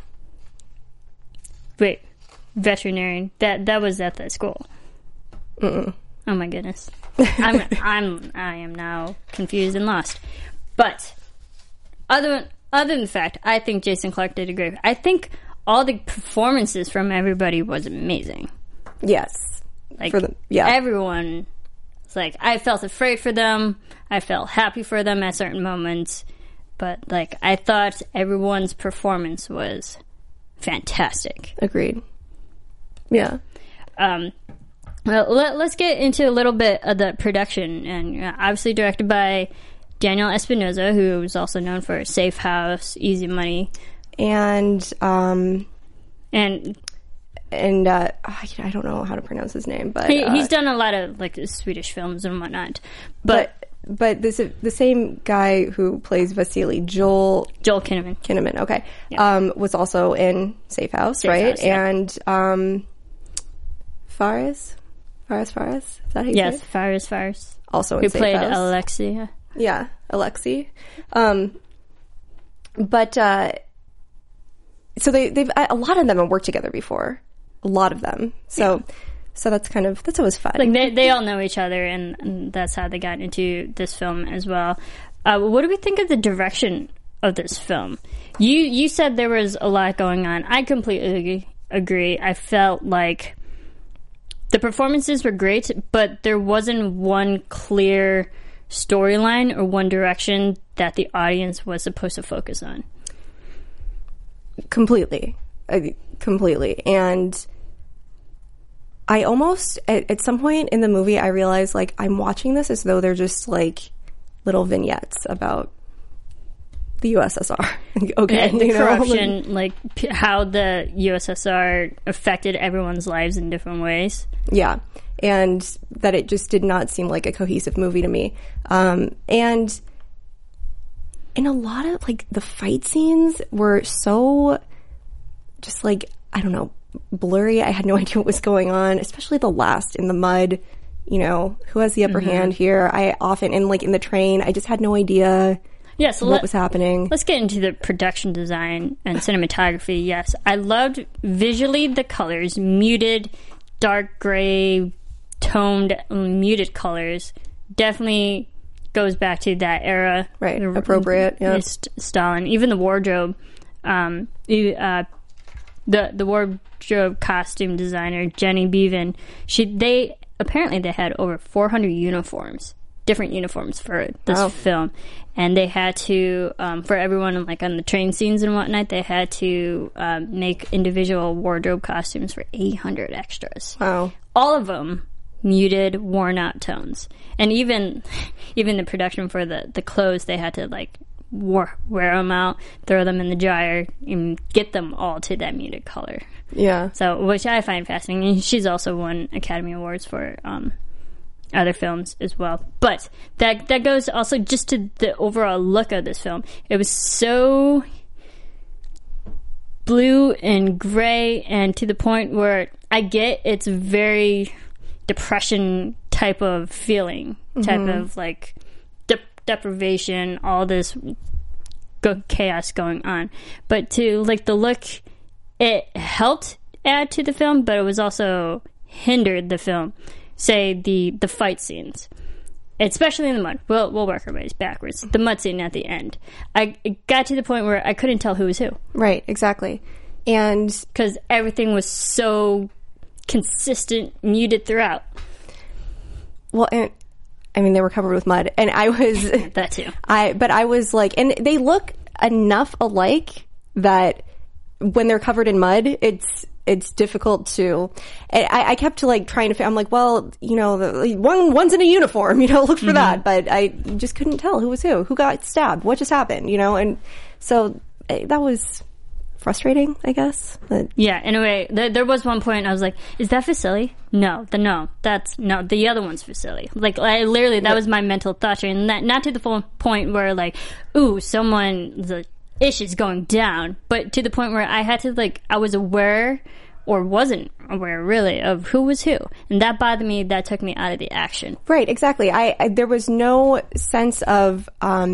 Speaker 3: Wait, veterinarian. That was at the school.
Speaker 5: Mm-mm.
Speaker 3: Oh my goodness. I am now confused and lost. But other than the fact, I think Jason Clarke did a great. I think all the performances from everybody was amazing.
Speaker 5: Yes.
Speaker 3: Like everyone. It's like I felt afraid for them. I felt happy for them at certain moments. But like I thought everyone's performance was fantastic.
Speaker 5: Agreed. Yeah.
Speaker 3: Well, let's get into a little bit of the production, and obviously directed by Daniel Espinosa, who is also known for Safe House, Easy Money,
Speaker 5: and
Speaker 3: I
Speaker 5: don't know how to pronounce his name, but
Speaker 3: he's done a lot of like Swedish films and whatnot. But
Speaker 5: this the same guy who plays Vasily, Joel Kinnaman. Okay, yeah. Was also in Safe House, right? House, yeah. And Fares. Is that how you say it?
Speaker 3: Yes, Fares.
Speaker 5: Also in
Speaker 3: who
Speaker 5: Safe
Speaker 3: played
Speaker 5: House.
Speaker 3: Alexei.
Speaker 5: Yeah, Alexei. But so they've a lot of them have worked together before. A lot of them. So that's always fun.
Speaker 3: Like they all know each other, and that's how they got into this film as well. What do we think of the direction of this film? You said there was a lot going on. I completely agree. I felt like the performances were great, but there wasn't one clear storyline or one direction that the audience was supposed to focus on.
Speaker 5: Completely. And I almost, at some point in the movie, I realized, like, I'm watching this as though they're just, like, little vignettes about the USSR. Okay,
Speaker 4: the
Speaker 5: you know?
Speaker 4: corruption, like how the USSR affected everyone's lives in different ways.
Speaker 5: Yeah, and that it just did not seem like a cohesive movie to me. And in a lot of, like, the fight scenes were so just, like, I don't know, blurry. I had no idea what was going on, especially the last in the mud. You know, who has the upper hand here? I often, and like in the train, I just had no idea what was happening.
Speaker 4: Let's get into the production design and cinematography. Yes, I loved visually the colors, muted, dark gray, toned, muted colors. Definitely goes back to that era.
Speaker 5: Right, appropriate, yeah.
Speaker 4: Stalin. Even the wardrobe, the wardrobe costume designer, Jenny Bevan, they had over 400 uniforms, different uniforms for this film. And they had to, for everyone like on the train scenes and whatnot, they had to make individual wardrobe costumes for 800 extras.
Speaker 5: Wow.
Speaker 4: All of them muted, worn out tones. And even the production for the clothes, they had to like wear them out, throw them in the dryer, and get them all to that muted color.
Speaker 5: Yeah.
Speaker 4: So, which I find fascinating. And she's also won Academy Awards for other films as well. But that goes also just to the overall look of this film. It was so blue and gray, and to the point where I get it's very depression type of feeling, type of like deprivation, all this chaos going on. But to like the look, it helped add to the film, but it was also hindered the film. Say the fight scenes, especially in the mud. We'll work our ways backwards. The mud scene at the end, it got to the point where I couldn't tell who was who.
Speaker 5: Right, exactly. And
Speaker 4: because everything was so consistent, muted throughout.
Speaker 5: Well, and I mean, they were covered with mud, and I was
Speaker 4: that too.
Speaker 5: But I was like, and they look enough alike that when they're covered in mud, it's difficult to. I kept like trying to. I'm like, well, you know, one's in a uniform, you know, look for that, but I just couldn't tell who was who got stabbed, what just happened, you know, and so that was frustrating, I guess. But
Speaker 4: yeah, in a way, there was one point I was like, "Is that Vasily? No, the other one's Vasily." Like, I literally, that was my mental thought, and not to the full point where like, "Ooh, the ish is going down," but to the point where I had to like, I was aware or wasn't aware really of who was who, and that bothered me. That took me out of the action.
Speaker 5: Right, exactly. I there was no sense of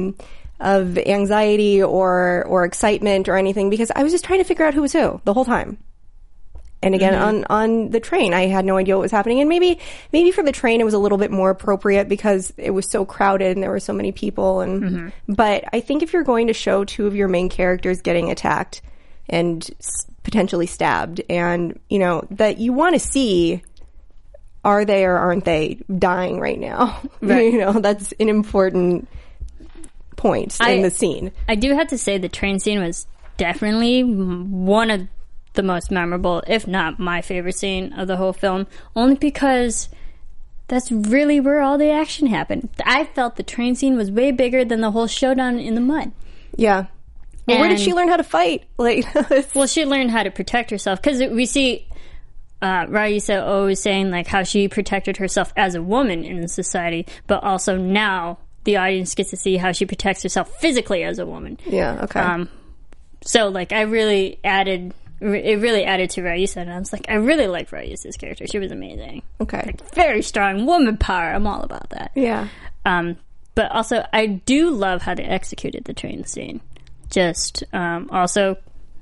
Speaker 5: anxiety or excitement or anything, because I was just trying to figure out who was who the whole time. And again, on the train, I had no idea what was happening. And maybe for the train, it was a little bit more appropriate because it was so crowded and there were so many people. And but I think if you're going to show two of your main characters getting attacked and potentially stabbed, and you know that you want to see, are they or aren't they dying right now? Right. You know, that's an important point in the scene.
Speaker 4: I do have to say the train scene was definitely one of the most memorable, if not my favorite scene of the whole film, only because that's really where all the action happened. I felt the train scene was way bigger than the whole showdown in the mud.
Speaker 5: Yeah. Well, where did she learn how to fight? Like,
Speaker 4: well, she learned how to protect herself, because we see Raisa always saying like how she protected herself as a woman in society, but also now the audience gets to see how she protects herself physically as a woman.
Speaker 5: Yeah, okay.
Speaker 4: So like it really added to Raisa, and I was like, I really liked Raisa's character. She was amazing.
Speaker 5: Okay.
Speaker 4: Like, very strong woman power. I'm all about that.
Speaker 5: Yeah.
Speaker 4: But also I do love how they executed the train scene. Just also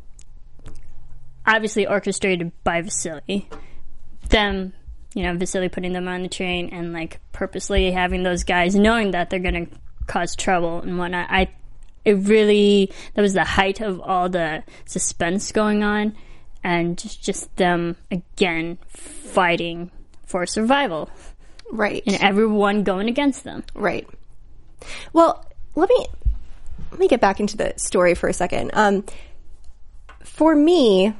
Speaker 4: obviously orchestrated by Vasily. Them, you know, Vasily putting them on the train and like purposely having those guys knowing that they're going to cause trouble and whatnot. That was the height of all the suspense going on, and just them again fighting for survival.
Speaker 5: Right.
Speaker 4: And everyone going against them.
Speaker 5: Right. Well, let me get back into the story for a second. For me,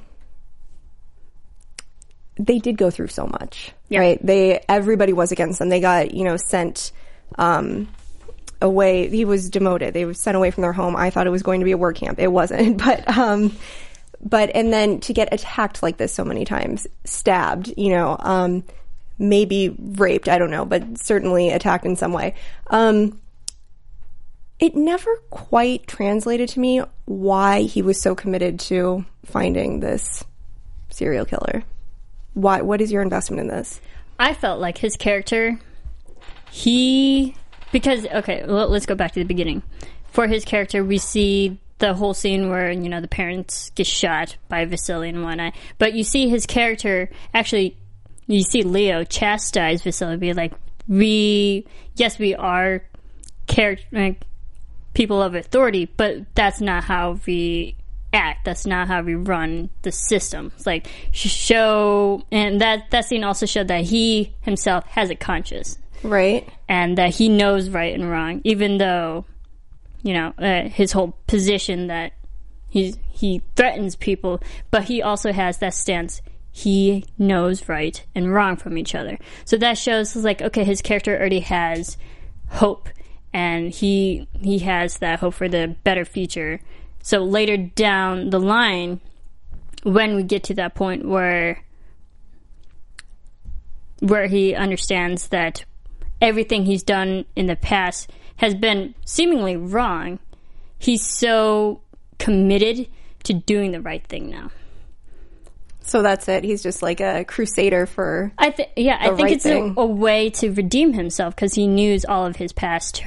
Speaker 5: they did go through so much, right? Everybody was against them. They got, sent, away. He was demoted. They were sent away from their home. I thought it was going to be a work camp. It wasn't. But and then to get attacked like this so many times, stabbed, maybe raped, I don't know, but certainly attacked in some way. It never quite translated to me why he was so committed to finding this serial killer. What is your investment in this?
Speaker 4: I felt like his character, let's go back to the beginning. For his character, we see the whole scene where, the parents get shot by Vasily and whatnot. But you see his character, actually, you see Leo chastise Vasily, be like, we are people of authority, but that's not how we act. That's not how we run the system. It's like, and that scene also showed that he himself has a conscience.
Speaker 5: Right.
Speaker 4: And that he knows right and wrong, even though, his whole position that he threatens people, but he also has that stance. He knows right and wrong from each other. So that shows, like, okay, his character already has hope, and he has that hope for the better future. So later down the line, when we get to that point where he understands that everything he's done in the past has been seemingly wrong, he's so committed to doing the right thing now.
Speaker 5: So that's it. He's just like a crusader for
Speaker 4: I think it's a way to redeem himself, because he knows all of his past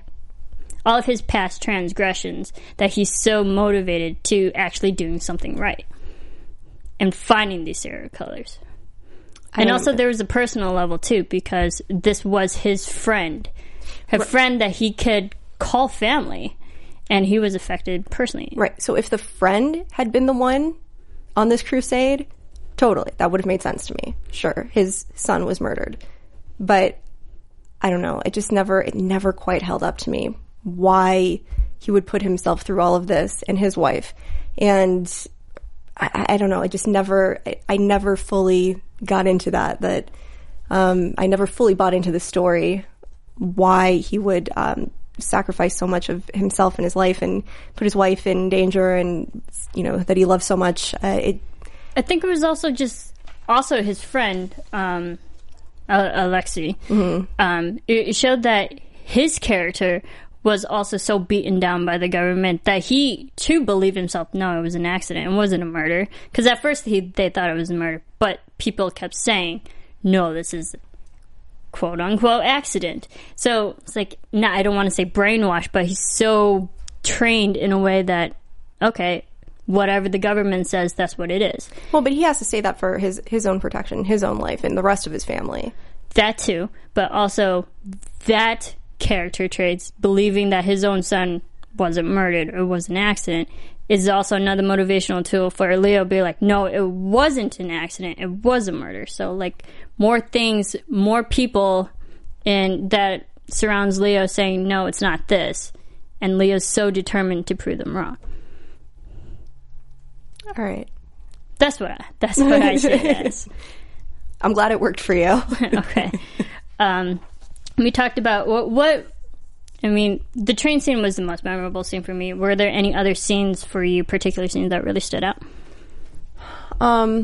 Speaker 4: transgressions, that he's so motivated to actually doing something right and finding these serial killers. And also there was a personal level too, because this was his friend, friend that he could call family, and he was affected personally.
Speaker 5: Right. So if the friend had been the one on this crusade, totally, that would have made sense to me. Sure, his son was murdered. But I don't know, it never quite held up to me why he would put himself through all of this, and his wife. And I don't know, I never fully got into that I never fully bought into the story, why he would sacrifice so much of himself and his life and put his wife in danger, and that he loves so much. I
Speaker 4: think it was also his friend Alexei. Mm-hmm. It showed that his character was also so beaten down by the government that he too believed himself, no, it was an accident, it wasn't a murder. Because at first they thought it was a murder, but people kept saying, no, this is quote unquote accident. So it's like, I don't want to say brainwashed, but he's so trained in a way that, okay, whatever the government says, that's what it is.
Speaker 5: Well, but he has to say that for his own protection, his own life, and the rest of his family.
Speaker 4: That too, but also that character traits, believing that his own son wasn't murdered or was an accident, is also another motivational tool for Leo to be like, no, it wasn't an accident, it was a murder. So like more people that surrounds Leo saying, no, it's not this, and Leo's so determined to prove them wrong.
Speaker 5: All right,
Speaker 4: that's what I see it as.
Speaker 5: I'm glad it worked for you.
Speaker 4: Okay. We talked about the train scene was the most memorable scene for me. Were there any other scenes for you, particular scenes that really stood out?
Speaker 5: I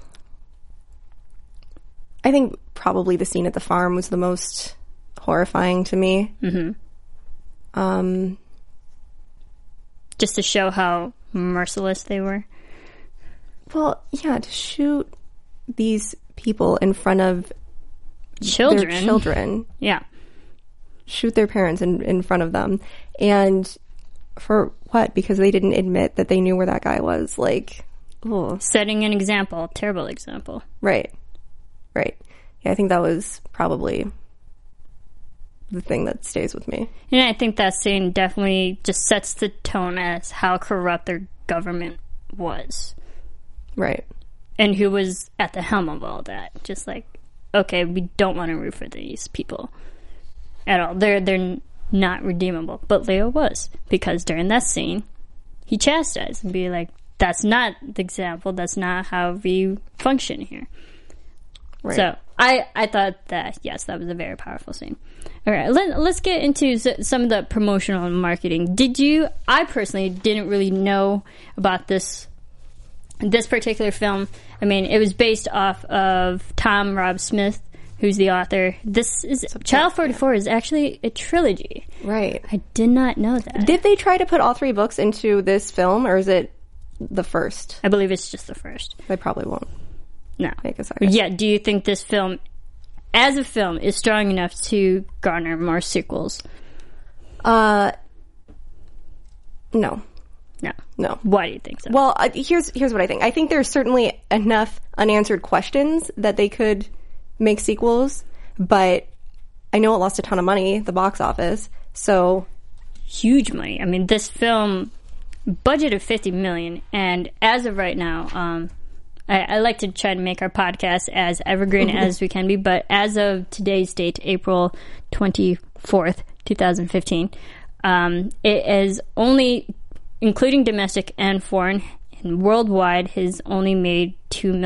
Speaker 5: think probably the scene at the farm was the most horrifying to me.
Speaker 4: Mm-hmm. Just to show how merciless they were.
Speaker 5: Well, yeah, to shoot these people in front of
Speaker 4: their
Speaker 5: children.
Speaker 4: Yeah.
Speaker 5: Shoot their parents in front of them. And for what? Because they didn't admit that they knew where that guy was. Like, ugh.
Speaker 4: Setting an example. Terrible example.
Speaker 5: Right. Yeah, I think that was probably the thing that stays with me.
Speaker 4: And I think that scene definitely just sets the tone as how corrupt their government was.
Speaker 5: Right.
Speaker 4: And who was at the helm of all that. Just like, okay, we don't want to root for these people at all. They're not redeemable. But Leo was. Because during that scene, he chastised and be like, that's not the example. That's not how we function here.
Speaker 5: Right.
Speaker 4: So I thought that, yes, that was a very powerful scene. All right, let's get into some of the promotional and marketing. I personally didn't really know about this particular film. I mean, it was based off of Tom Rob Smith, who's the author. Child 44 is actually a trilogy.
Speaker 5: Right.
Speaker 4: I did not know that.
Speaker 5: Did they try to put all 3 books into this film, or is it the first?
Speaker 4: I believe it's just the first.
Speaker 5: They probably won't.
Speaker 4: No.
Speaker 5: Make a second.
Speaker 4: Yeah, do you think this film, as a film, is strong enough to garner more sequels?
Speaker 5: No.
Speaker 4: No.
Speaker 5: No.
Speaker 4: Why do you think so?
Speaker 5: Well, here's what I think. I think there's certainly enough unanswered questions that they could make sequels, but I know it lost a ton of money at the box office, so...
Speaker 4: Huge money. I mean, this film, budget of $50 million, and as of right now, I like to try to make our podcast as evergreen as we can be, but as of today's date, April 24th, 2015, it is only, including domestic and foreign, and worldwide, has only made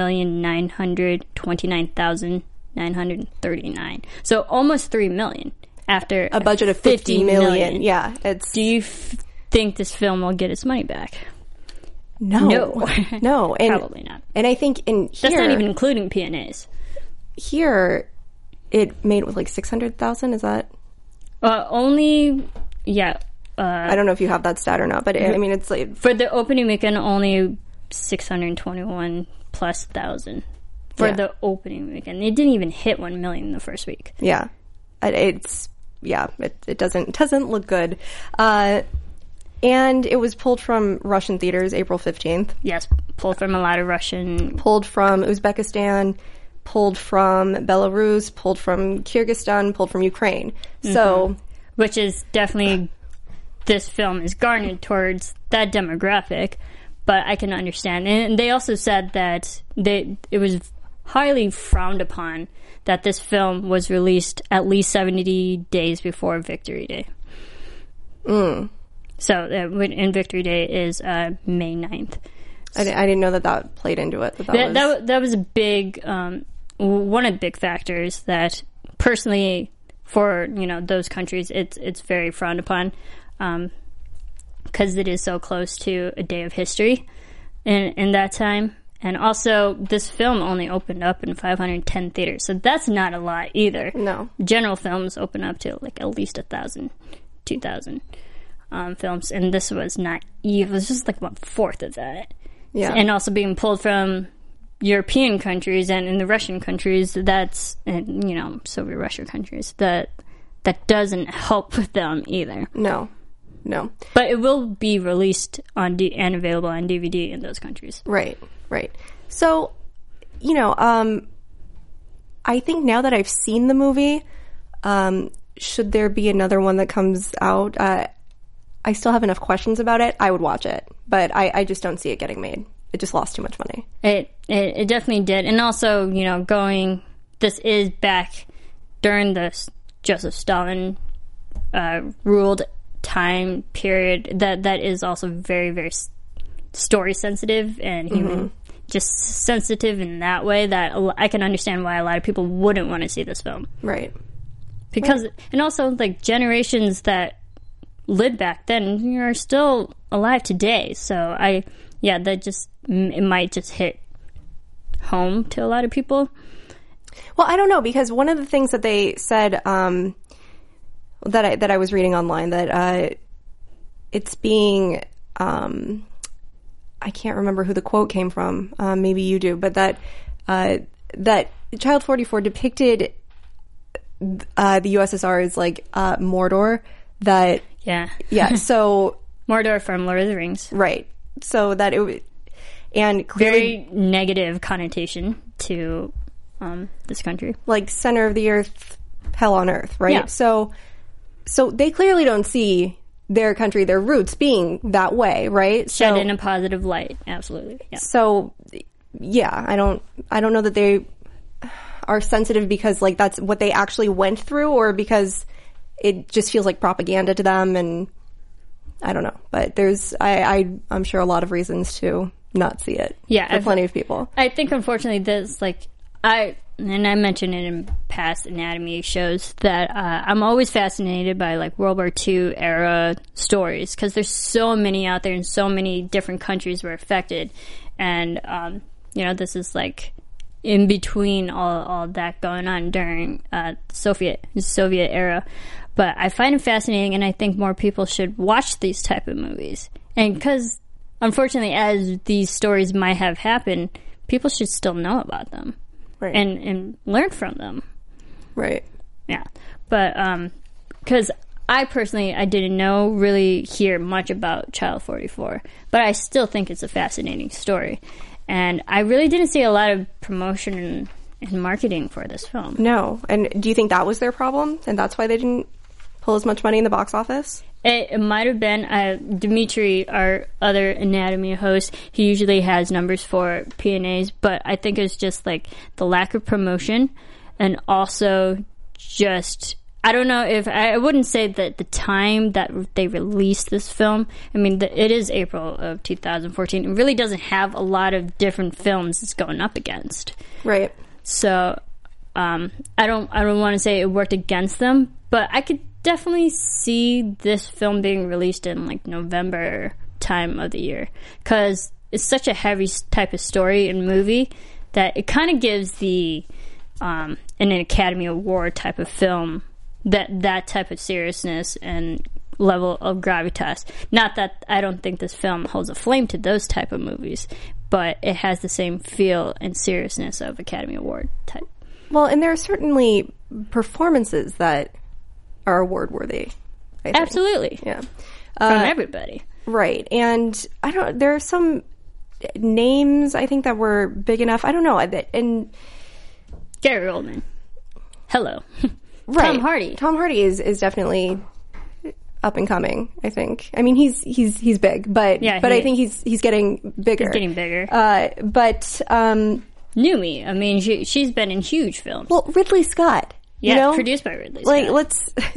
Speaker 4: $2,929,939. So almost $3 million after
Speaker 5: a budget of $50 million. Yeah.
Speaker 4: Do you think this film will get its money back?
Speaker 5: No. No. And,
Speaker 4: probably not.
Speaker 5: And I think
Speaker 4: that's not even including P&As.
Speaker 5: Here, it made with like 600,000. Is that?
Speaker 4: Only, yeah.
Speaker 5: I don't know if you have that stat or not, but I mean, it's like
Speaker 4: for the opening weekend, only 621 plus thousand for the opening weekend. It didn't even hit 1 million the first week.
Speaker 5: Yeah, it doesn't look good. And it was pulled from Russian theaters April 15th.
Speaker 4: Yes, pulled from a lot of Russian.
Speaker 5: Pulled from Uzbekistan, pulled from Belarus, pulled from Kyrgyzstan, pulled from Ukraine. So,
Speaker 4: which is definitely, this film is garnered towards that demographic, but I can understand. And they also said that it was highly frowned upon that this film was released at least 70 days before Victory Day. So, and Victory Day is May 9th.
Speaker 5: I didn't know that played into it.
Speaker 4: That was a big, one of the big factors that, personally, for, those countries, it's very frowned upon, because it is so close to a day of history in that time. And also, this film only opened up in 510 theaters, so that's not a lot either.
Speaker 5: No.
Speaker 4: General films open up to like at least 1,000, 2,000 films, and this was not even, it was just like 1/4 of that.
Speaker 5: Yeah.
Speaker 4: And also being pulled from European countries and in the Russian countries, and Soviet Russia countries, that doesn't help with them either.
Speaker 5: No.
Speaker 4: But it will be released and available on DVD in those countries.
Speaker 5: Right. So, I think now that I've seen the movie, should there be another one that comes out, I still have enough questions about it. I would watch it, but I just don't see it getting made. It just lost too much money.
Speaker 4: It definitely did. And also, this is back during the Joseph Stalin ruled time period. That is also very, very story sensitive and just sensitive in that way, that I can understand why a lot of people wouldn't want to see this film.
Speaker 5: Right.
Speaker 4: Because, and also, like, generations that lived back then are still alive today. So it might just hit home to a lot of people.
Speaker 5: Well, I don't know, because one of the things that they said, that I was reading online, that it's being, I can't remember who the quote came from. Maybe you do, but that Child 44 depicted the USSR as like Mordor. That so
Speaker 4: Mordor from Lord of the Rings,
Speaker 5: right? So that it and clearly,
Speaker 4: very negative connotation to this country,
Speaker 5: like center of the earth, hell on earth, right?
Speaker 4: Yeah.
Speaker 5: So they clearly don't see their country, their roots being that way, right?
Speaker 4: Shed in a positive light, absolutely. Yeah.
Speaker 5: So, yeah, I don't know that they are sensitive because, like, that's what they actually went through, or because it just feels like propaganda to them, and I don't know. But there's, I'm sure, a lot of reasons to not see it.
Speaker 4: Yeah,
Speaker 5: for plenty of people.
Speaker 4: I think, unfortunately, this, like, and I mentioned it in past anatomy shows, that I'm always fascinated by like World War II era stories, because there's so many out there and so many different countries were affected, and this is like in between all that going on during Soviet era. But I find it fascinating, and I think more people should watch these type of movies. And because, unfortunately, as these stories might have happened, people should still know about them,
Speaker 5: right,
Speaker 4: and learn from them.
Speaker 5: Right.
Speaker 4: Yeah. But because I didn't really hear much about Child 44, but I still think it's a fascinating story. And I really didn't see a lot of promotion and marketing for this film.
Speaker 5: No. And do you think that was their problem? And that's why they didn't pull as much money in the box office?
Speaker 4: It might have been. Dimitri, our other anatomy host, he usually has numbers for P&As, but I think it's just like the lack of promotion, and also just, I don't know if, I wouldn't say that the time that they released this film, I mean, it is April of 2014. It really doesn't have a lot of different films it's going up against.
Speaker 5: Right.
Speaker 4: So, I don't want to say it worked against them, but I could definitely see this film being released in like November time of the year, because it's such a heavy type of story and movie that it kind of gives the an Academy Award type of film that type of seriousness and level of gravitas. Not that I don't think this film holds a flame to those type of movies, but it has the same feel and seriousness of Academy Award type.
Speaker 5: Well, and there are certainly performances that are award worthy.
Speaker 4: Absolutely.
Speaker 5: Yeah.
Speaker 4: From everybody.
Speaker 5: Right. And there are some names I think that were big enough. I don't know. And
Speaker 4: Gary Oldman. Hello.
Speaker 5: Right.
Speaker 4: Tom Hardy
Speaker 5: is definitely up and coming, I think. I mean, he's big, but I think he's getting bigger.
Speaker 4: He's getting bigger. Numi, I mean, she's been in huge films.
Speaker 5: Well, Ridley Scott.
Speaker 4: Yeah, produced by Ridley Scott.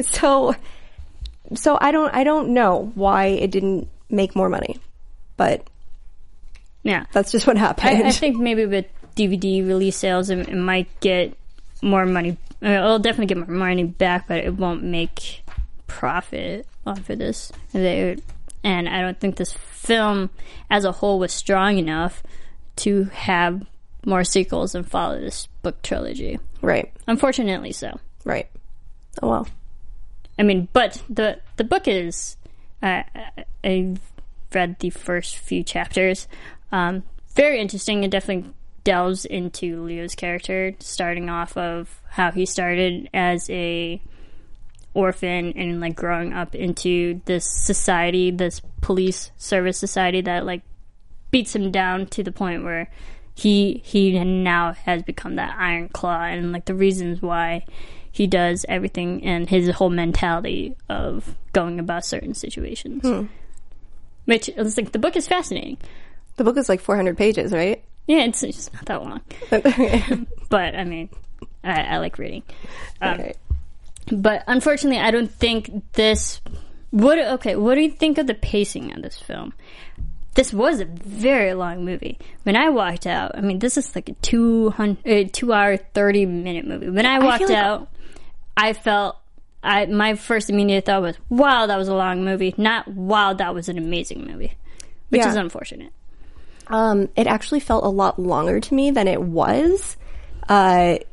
Speaker 5: So I don't know why it didn't make more money, but
Speaker 4: yeah,
Speaker 5: that's just what happened.
Speaker 4: I think maybe with DVD release sales, it might get more money. It'll definitely get more money back, but it won't make profit off of this. And I don't think this film as a whole was strong enough to have more sequels and follow this book trilogy.
Speaker 5: Right.
Speaker 4: Unfortunately so.
Speaker 5: Right. Oh, well.
Speaker 4: I mean, but the book is... I've read the first few chapters. Very interesting. It definitely delves into Leo's character, starting off of how he started as a orphan and, like, growing up into this society, this police service society that, like, beats him down to the point where he now has become that Iron Claw, and like the reasons why he does everything and his whole mentality of going about certain situations. Which it's like the book is fascinating.
Speaker 5: The book is like 400 pages, right?
Speaker 4: Yeah, it's not that long. But I mean, I like reading.
Speaker 5: Okay.
Speaker 4: But unfortunately, I don't think this. What do you think of the pacing of this film? This was a very long movie. When I walked out, I mean, this is like a 2 hour, 30-minute movie. When I walked out, I felt, my first immediate thought was, wow, that was a long movie. Not, wow, that was an amazing movie. Which is unfortunate.
Speaker 5: It actually felt a lot longer to me than it was. And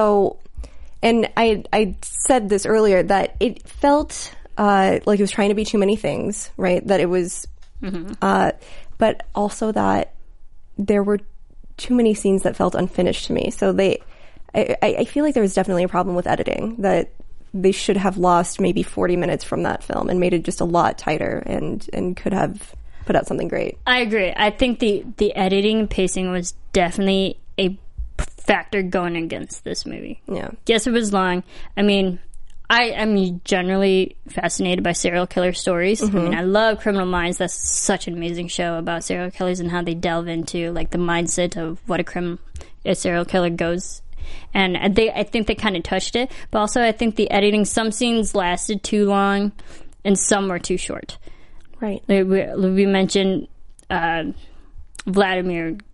Speaker 5: I said this earlier, that it felt like it was trying to be too many things, right? That it was... but also that there were too many scenes that felt unfinished to me. So I feel like there was definitely a problem with editing, that they should have lost maybe 40 minutes from that film and made it just a lot tighter and could have put out something great. I
Speaker 4: agree. I think the editing and pacing was definitely a factor going against this movie.
Speaker 5: Yeah.
Speaker 4: Yes, it was long. I mean, I'm generally fascinated by serial killer stories. Mm-hmm. I mean, I love Criminal Minds. That's such an amazing show about serial killers and how they delve into like the mindset of what a serial killer goes. And I think they kind of touched it. But also, I think the editing, some scenes lasted too long, and some were too short.
Speaker 5: Right.
Speaker 4: We mentioned Vladimir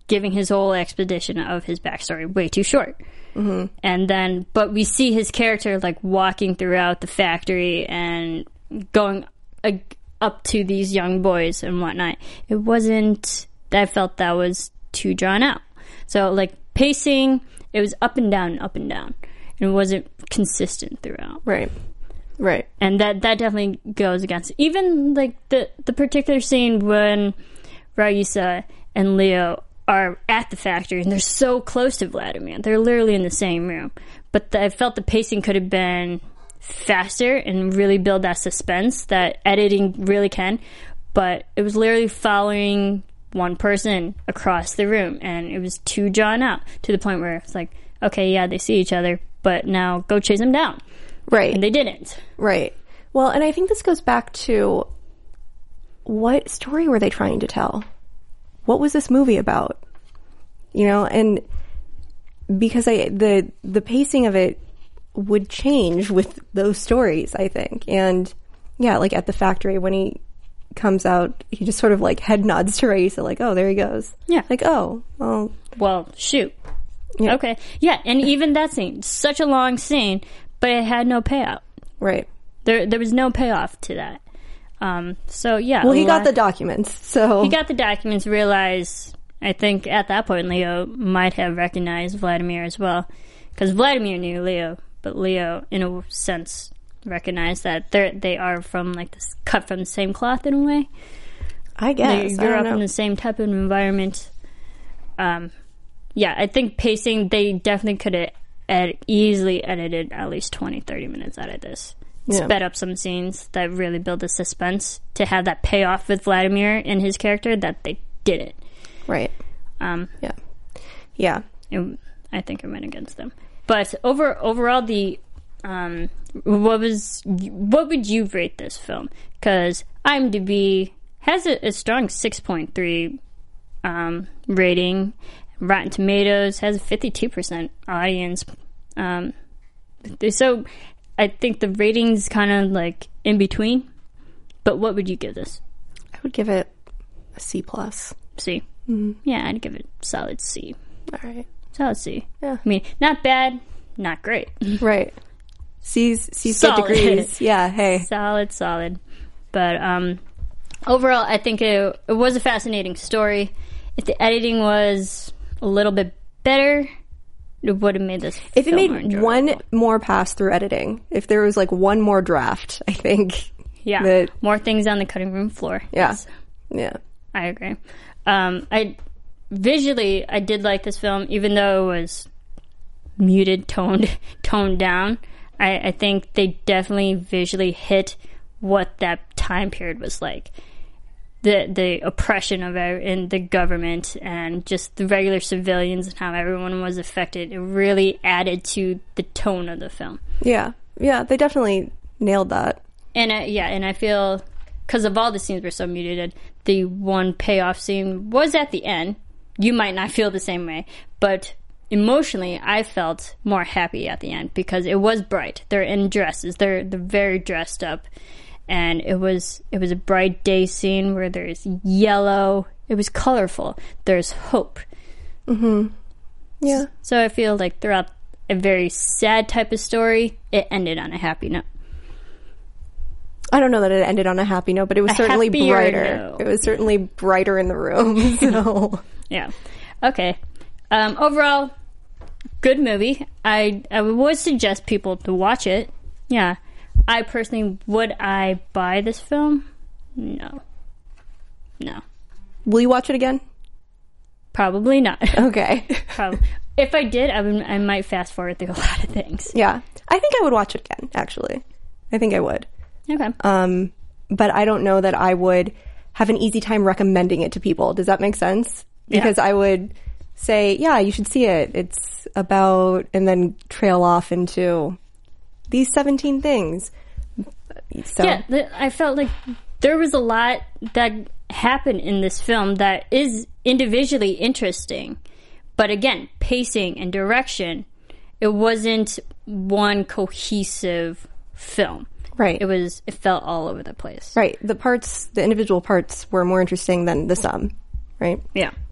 Speaker 4: giving his whole expedition of his backstory way too short. Mm-hmm. And then, but we see his character like walking throughout the factory and going up to these young boys and whatnot. It wasn't, I felt that was too drawn out. So like pacing, it was up and down, up and down. And it wasn't consistent throughout.
Speaker 5: Right. Right.
Speaker 4: And that definitely goes against even like the particular scene when Raisa and Leo are at the factory and they're so close to Vladimir. They're literally in the same room. But I felt the pacing could have been faster and really build that suspense that editing really can. But it was literally following one person across the room, and it was too drawn out to the point where it's like, okay, yeah, they see each other, but now go chase them down.
Speaker 5: Right.
Speaker 4: And they didn't.
Speaker 5: Right. Well, and I think this goes back to what story were they trying to tell? What was this movie about? You know, and because the pacing of it would change with those stories, I think. And yeah, like at the factory when he comes out, he just sort of like head nods to Raisa, like, oh, there he goes.
Speaker 4: Yeah.
Speaker 5: Like, oh,
Speaker 4: well, shoot.
Speaker 5: Yeah.
Speaker 4: Okay. Yeah, and even that scene, such a long scene, but it had no payout.
Speaker 5: Right.
Speaker 4: There was no payoff to that. So yeah.
Speaker 5: Well, he got the documents, so
Speaker 4: he got the documents. Realized, I think at that point, Leo might have recognized Vladimir as well, because Vladimir knew Leo, but Leo, in a sense, recognized that they are from like this, cut from the same cloth in a way.
Speaker 5: I guess
Speaker 4: they grew up in the same type of environment. Yeah, I think pacing, they definitely could have easily edited at least 20-30 minutes out of this. Yeah. Sped up some scenes that really build the suspense to have that payoff with Vladimir and his character that they didn't.
Speaker 5: Right. Yeah. Yeah.
Speaker 4: I think it went against them. But overall, what would you rate this film? Because IMDb has a strong 6.3 rating. Rotten Tomatoes has a 52% audience. So I think the rating's kind of like in between. But what would you give this?
Speaker 5: I would give it a C+.
Speaker 4: C? Mm-hmm. Yeah, I'd give it a solid C.
Speaker 5: All right.
Speaker 4: Solid C.
Speaker 5: Yeah.
Speaker 4: I mean, not bad, not great.
Speaker 5: Right. C's get degrees. Yeah, hey.
Speaker 4: Solid. But overall, I think it was a fascinating story. If the editing was a little bit better, it would have made this
Speaker 5: if it made
Speaker 4: more
Speaker 5: one more pass through editing, if there was like one more draft, I think.
Speaker 4: Yeah, more things on the cutting room floor.
Speaker 5: Yeah.
Speaker 4: Yes.
Speaker 5: Yeah.
Speaker 4: I agree. I did like this film, even though it was muted, toned down. I think they definitely visually hit what that time period was like. The oppression of in the government and just the regular civilians and how everyone was affected. It really added to the tone of the film.
Speaker 5: Yeah. Yeah, they definitely nailed that.
Speaker 4: And and I feel, because of all the scenes were so muted, the one payoff scene was at the end. You might not feel the same way, but emotionally, I felt more happy at the end because it was bright. They're in dresses. They're very dressed up. And it was a bright day scene where there's yellow. It was colorful. There's hope.
Speaker 5: Mm-hmm. Yeah.
Speaker 4: So I feel like throughout a very sad type of story, it ended on a happy note.
Speaker 5: I don't know that it ended on a happy note, but it was certainly brighter.
Speaker 4: Note.
Speaker 5: It was certainly brighter in the room. So
Speaker 4: yeah. Okay. Overall, good movie. I would suggest people to watch it. Yeah. I personally, would I buy this film? No.
Speaker 5: Will you watch it again?
Speaker 4: Probably not.
Speaker 5: Okay.
Speaker 4: Probably. If I did, I might fast forward through a lot of things.
Speaker 5: Yeah. I think I would watch it again, actually. I think I would.
Speaker 4: Okay.
Speaker 5: But I don't know that I would have an easy time recommending it to people. Does that make sense? Because I would say, yeah, you should see it. It's about, and then trail off into these 17 things. So.
Speaker 4: Yeah, I felt like there was a lot that happened in this film that is individually interesting. But again, pacing and direction, it wasn't one cohesive film.
Speaker 5: Right.
Speaker 4: It felt all over the place.
Speaker 5: Right. The individual parts were more interesting than the sum. Right?
Speaker 4: Yeah.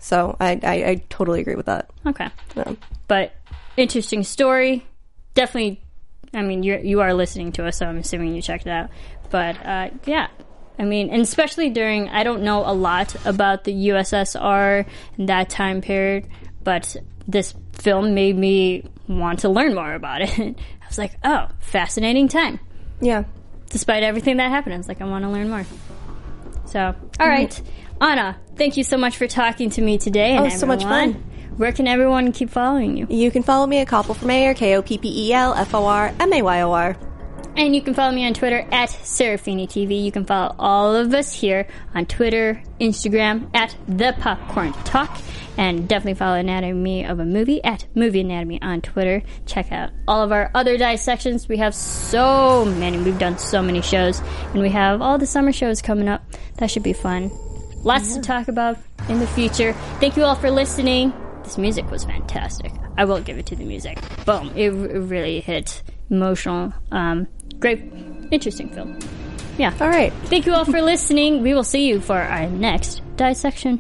Speaker 5: So I totally agree with that.
Speaker 4: Okay.
Speaker 5: Yeah.
Speaker 4: But interesting story. Definitely, I mean, you are listening to us, so I'm assuming you checked it out. But, yeah. I mean, and especially during, I don't know a lot about the USSR in that time period, but this film made me want to learn more about it. I was like, oh, fascinating time.
Speaker 5: Yeah.
Speaker 4: Despite everything that happened, I was like, I want to learn more. So, all right. Anna, thank you so much for talking to me today. And
Speaker 5: so much fun.
Speaker 4: Where can everyone keep following you?
Speaker 5: You can follow me at Koppelformayor, KOPPELFORMAYOR.
Speaker 4: And you can follow me on Twitter at SeraphiniTV. You can follow all of us here on Twitter, Instagram, at The Popcorn Talk. And definitely follow Anatomy of a Movie at Movie Anatomy on Twitter. Check out all of our other dissections. We have so many. We've done so many shows. And we have all the summer shows coming up. That should be fun. Lots to talk about in the future. Thank you all for listening. This music was fantastic. I will give it to the music. Boom. It really hit emotional. Great, interesting film. Yeah.
Speaker 5: All right.
Speaker 4: Thank you all for listening. We will see you for our next dissection.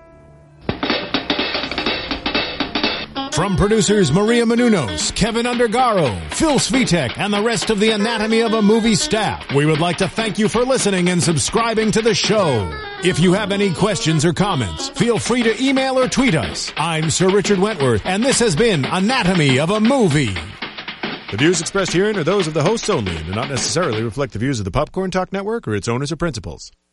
Speaker 1: From producers Maria Menounos, Kevin Undergaro, Phil Svitek, and the rest of the Anatomy of a Movie staff, we would like to thank you for listening and subscribing to the show. If you have any questions or comments, feel free to email or tweet us. I'm Sir Richard Wentworth, and this has been Anatomy of a Movie. The views expressed herein are those of the hosts only and do not necessarily reflect the views of the Popcorn Talk Network or its owners or principals.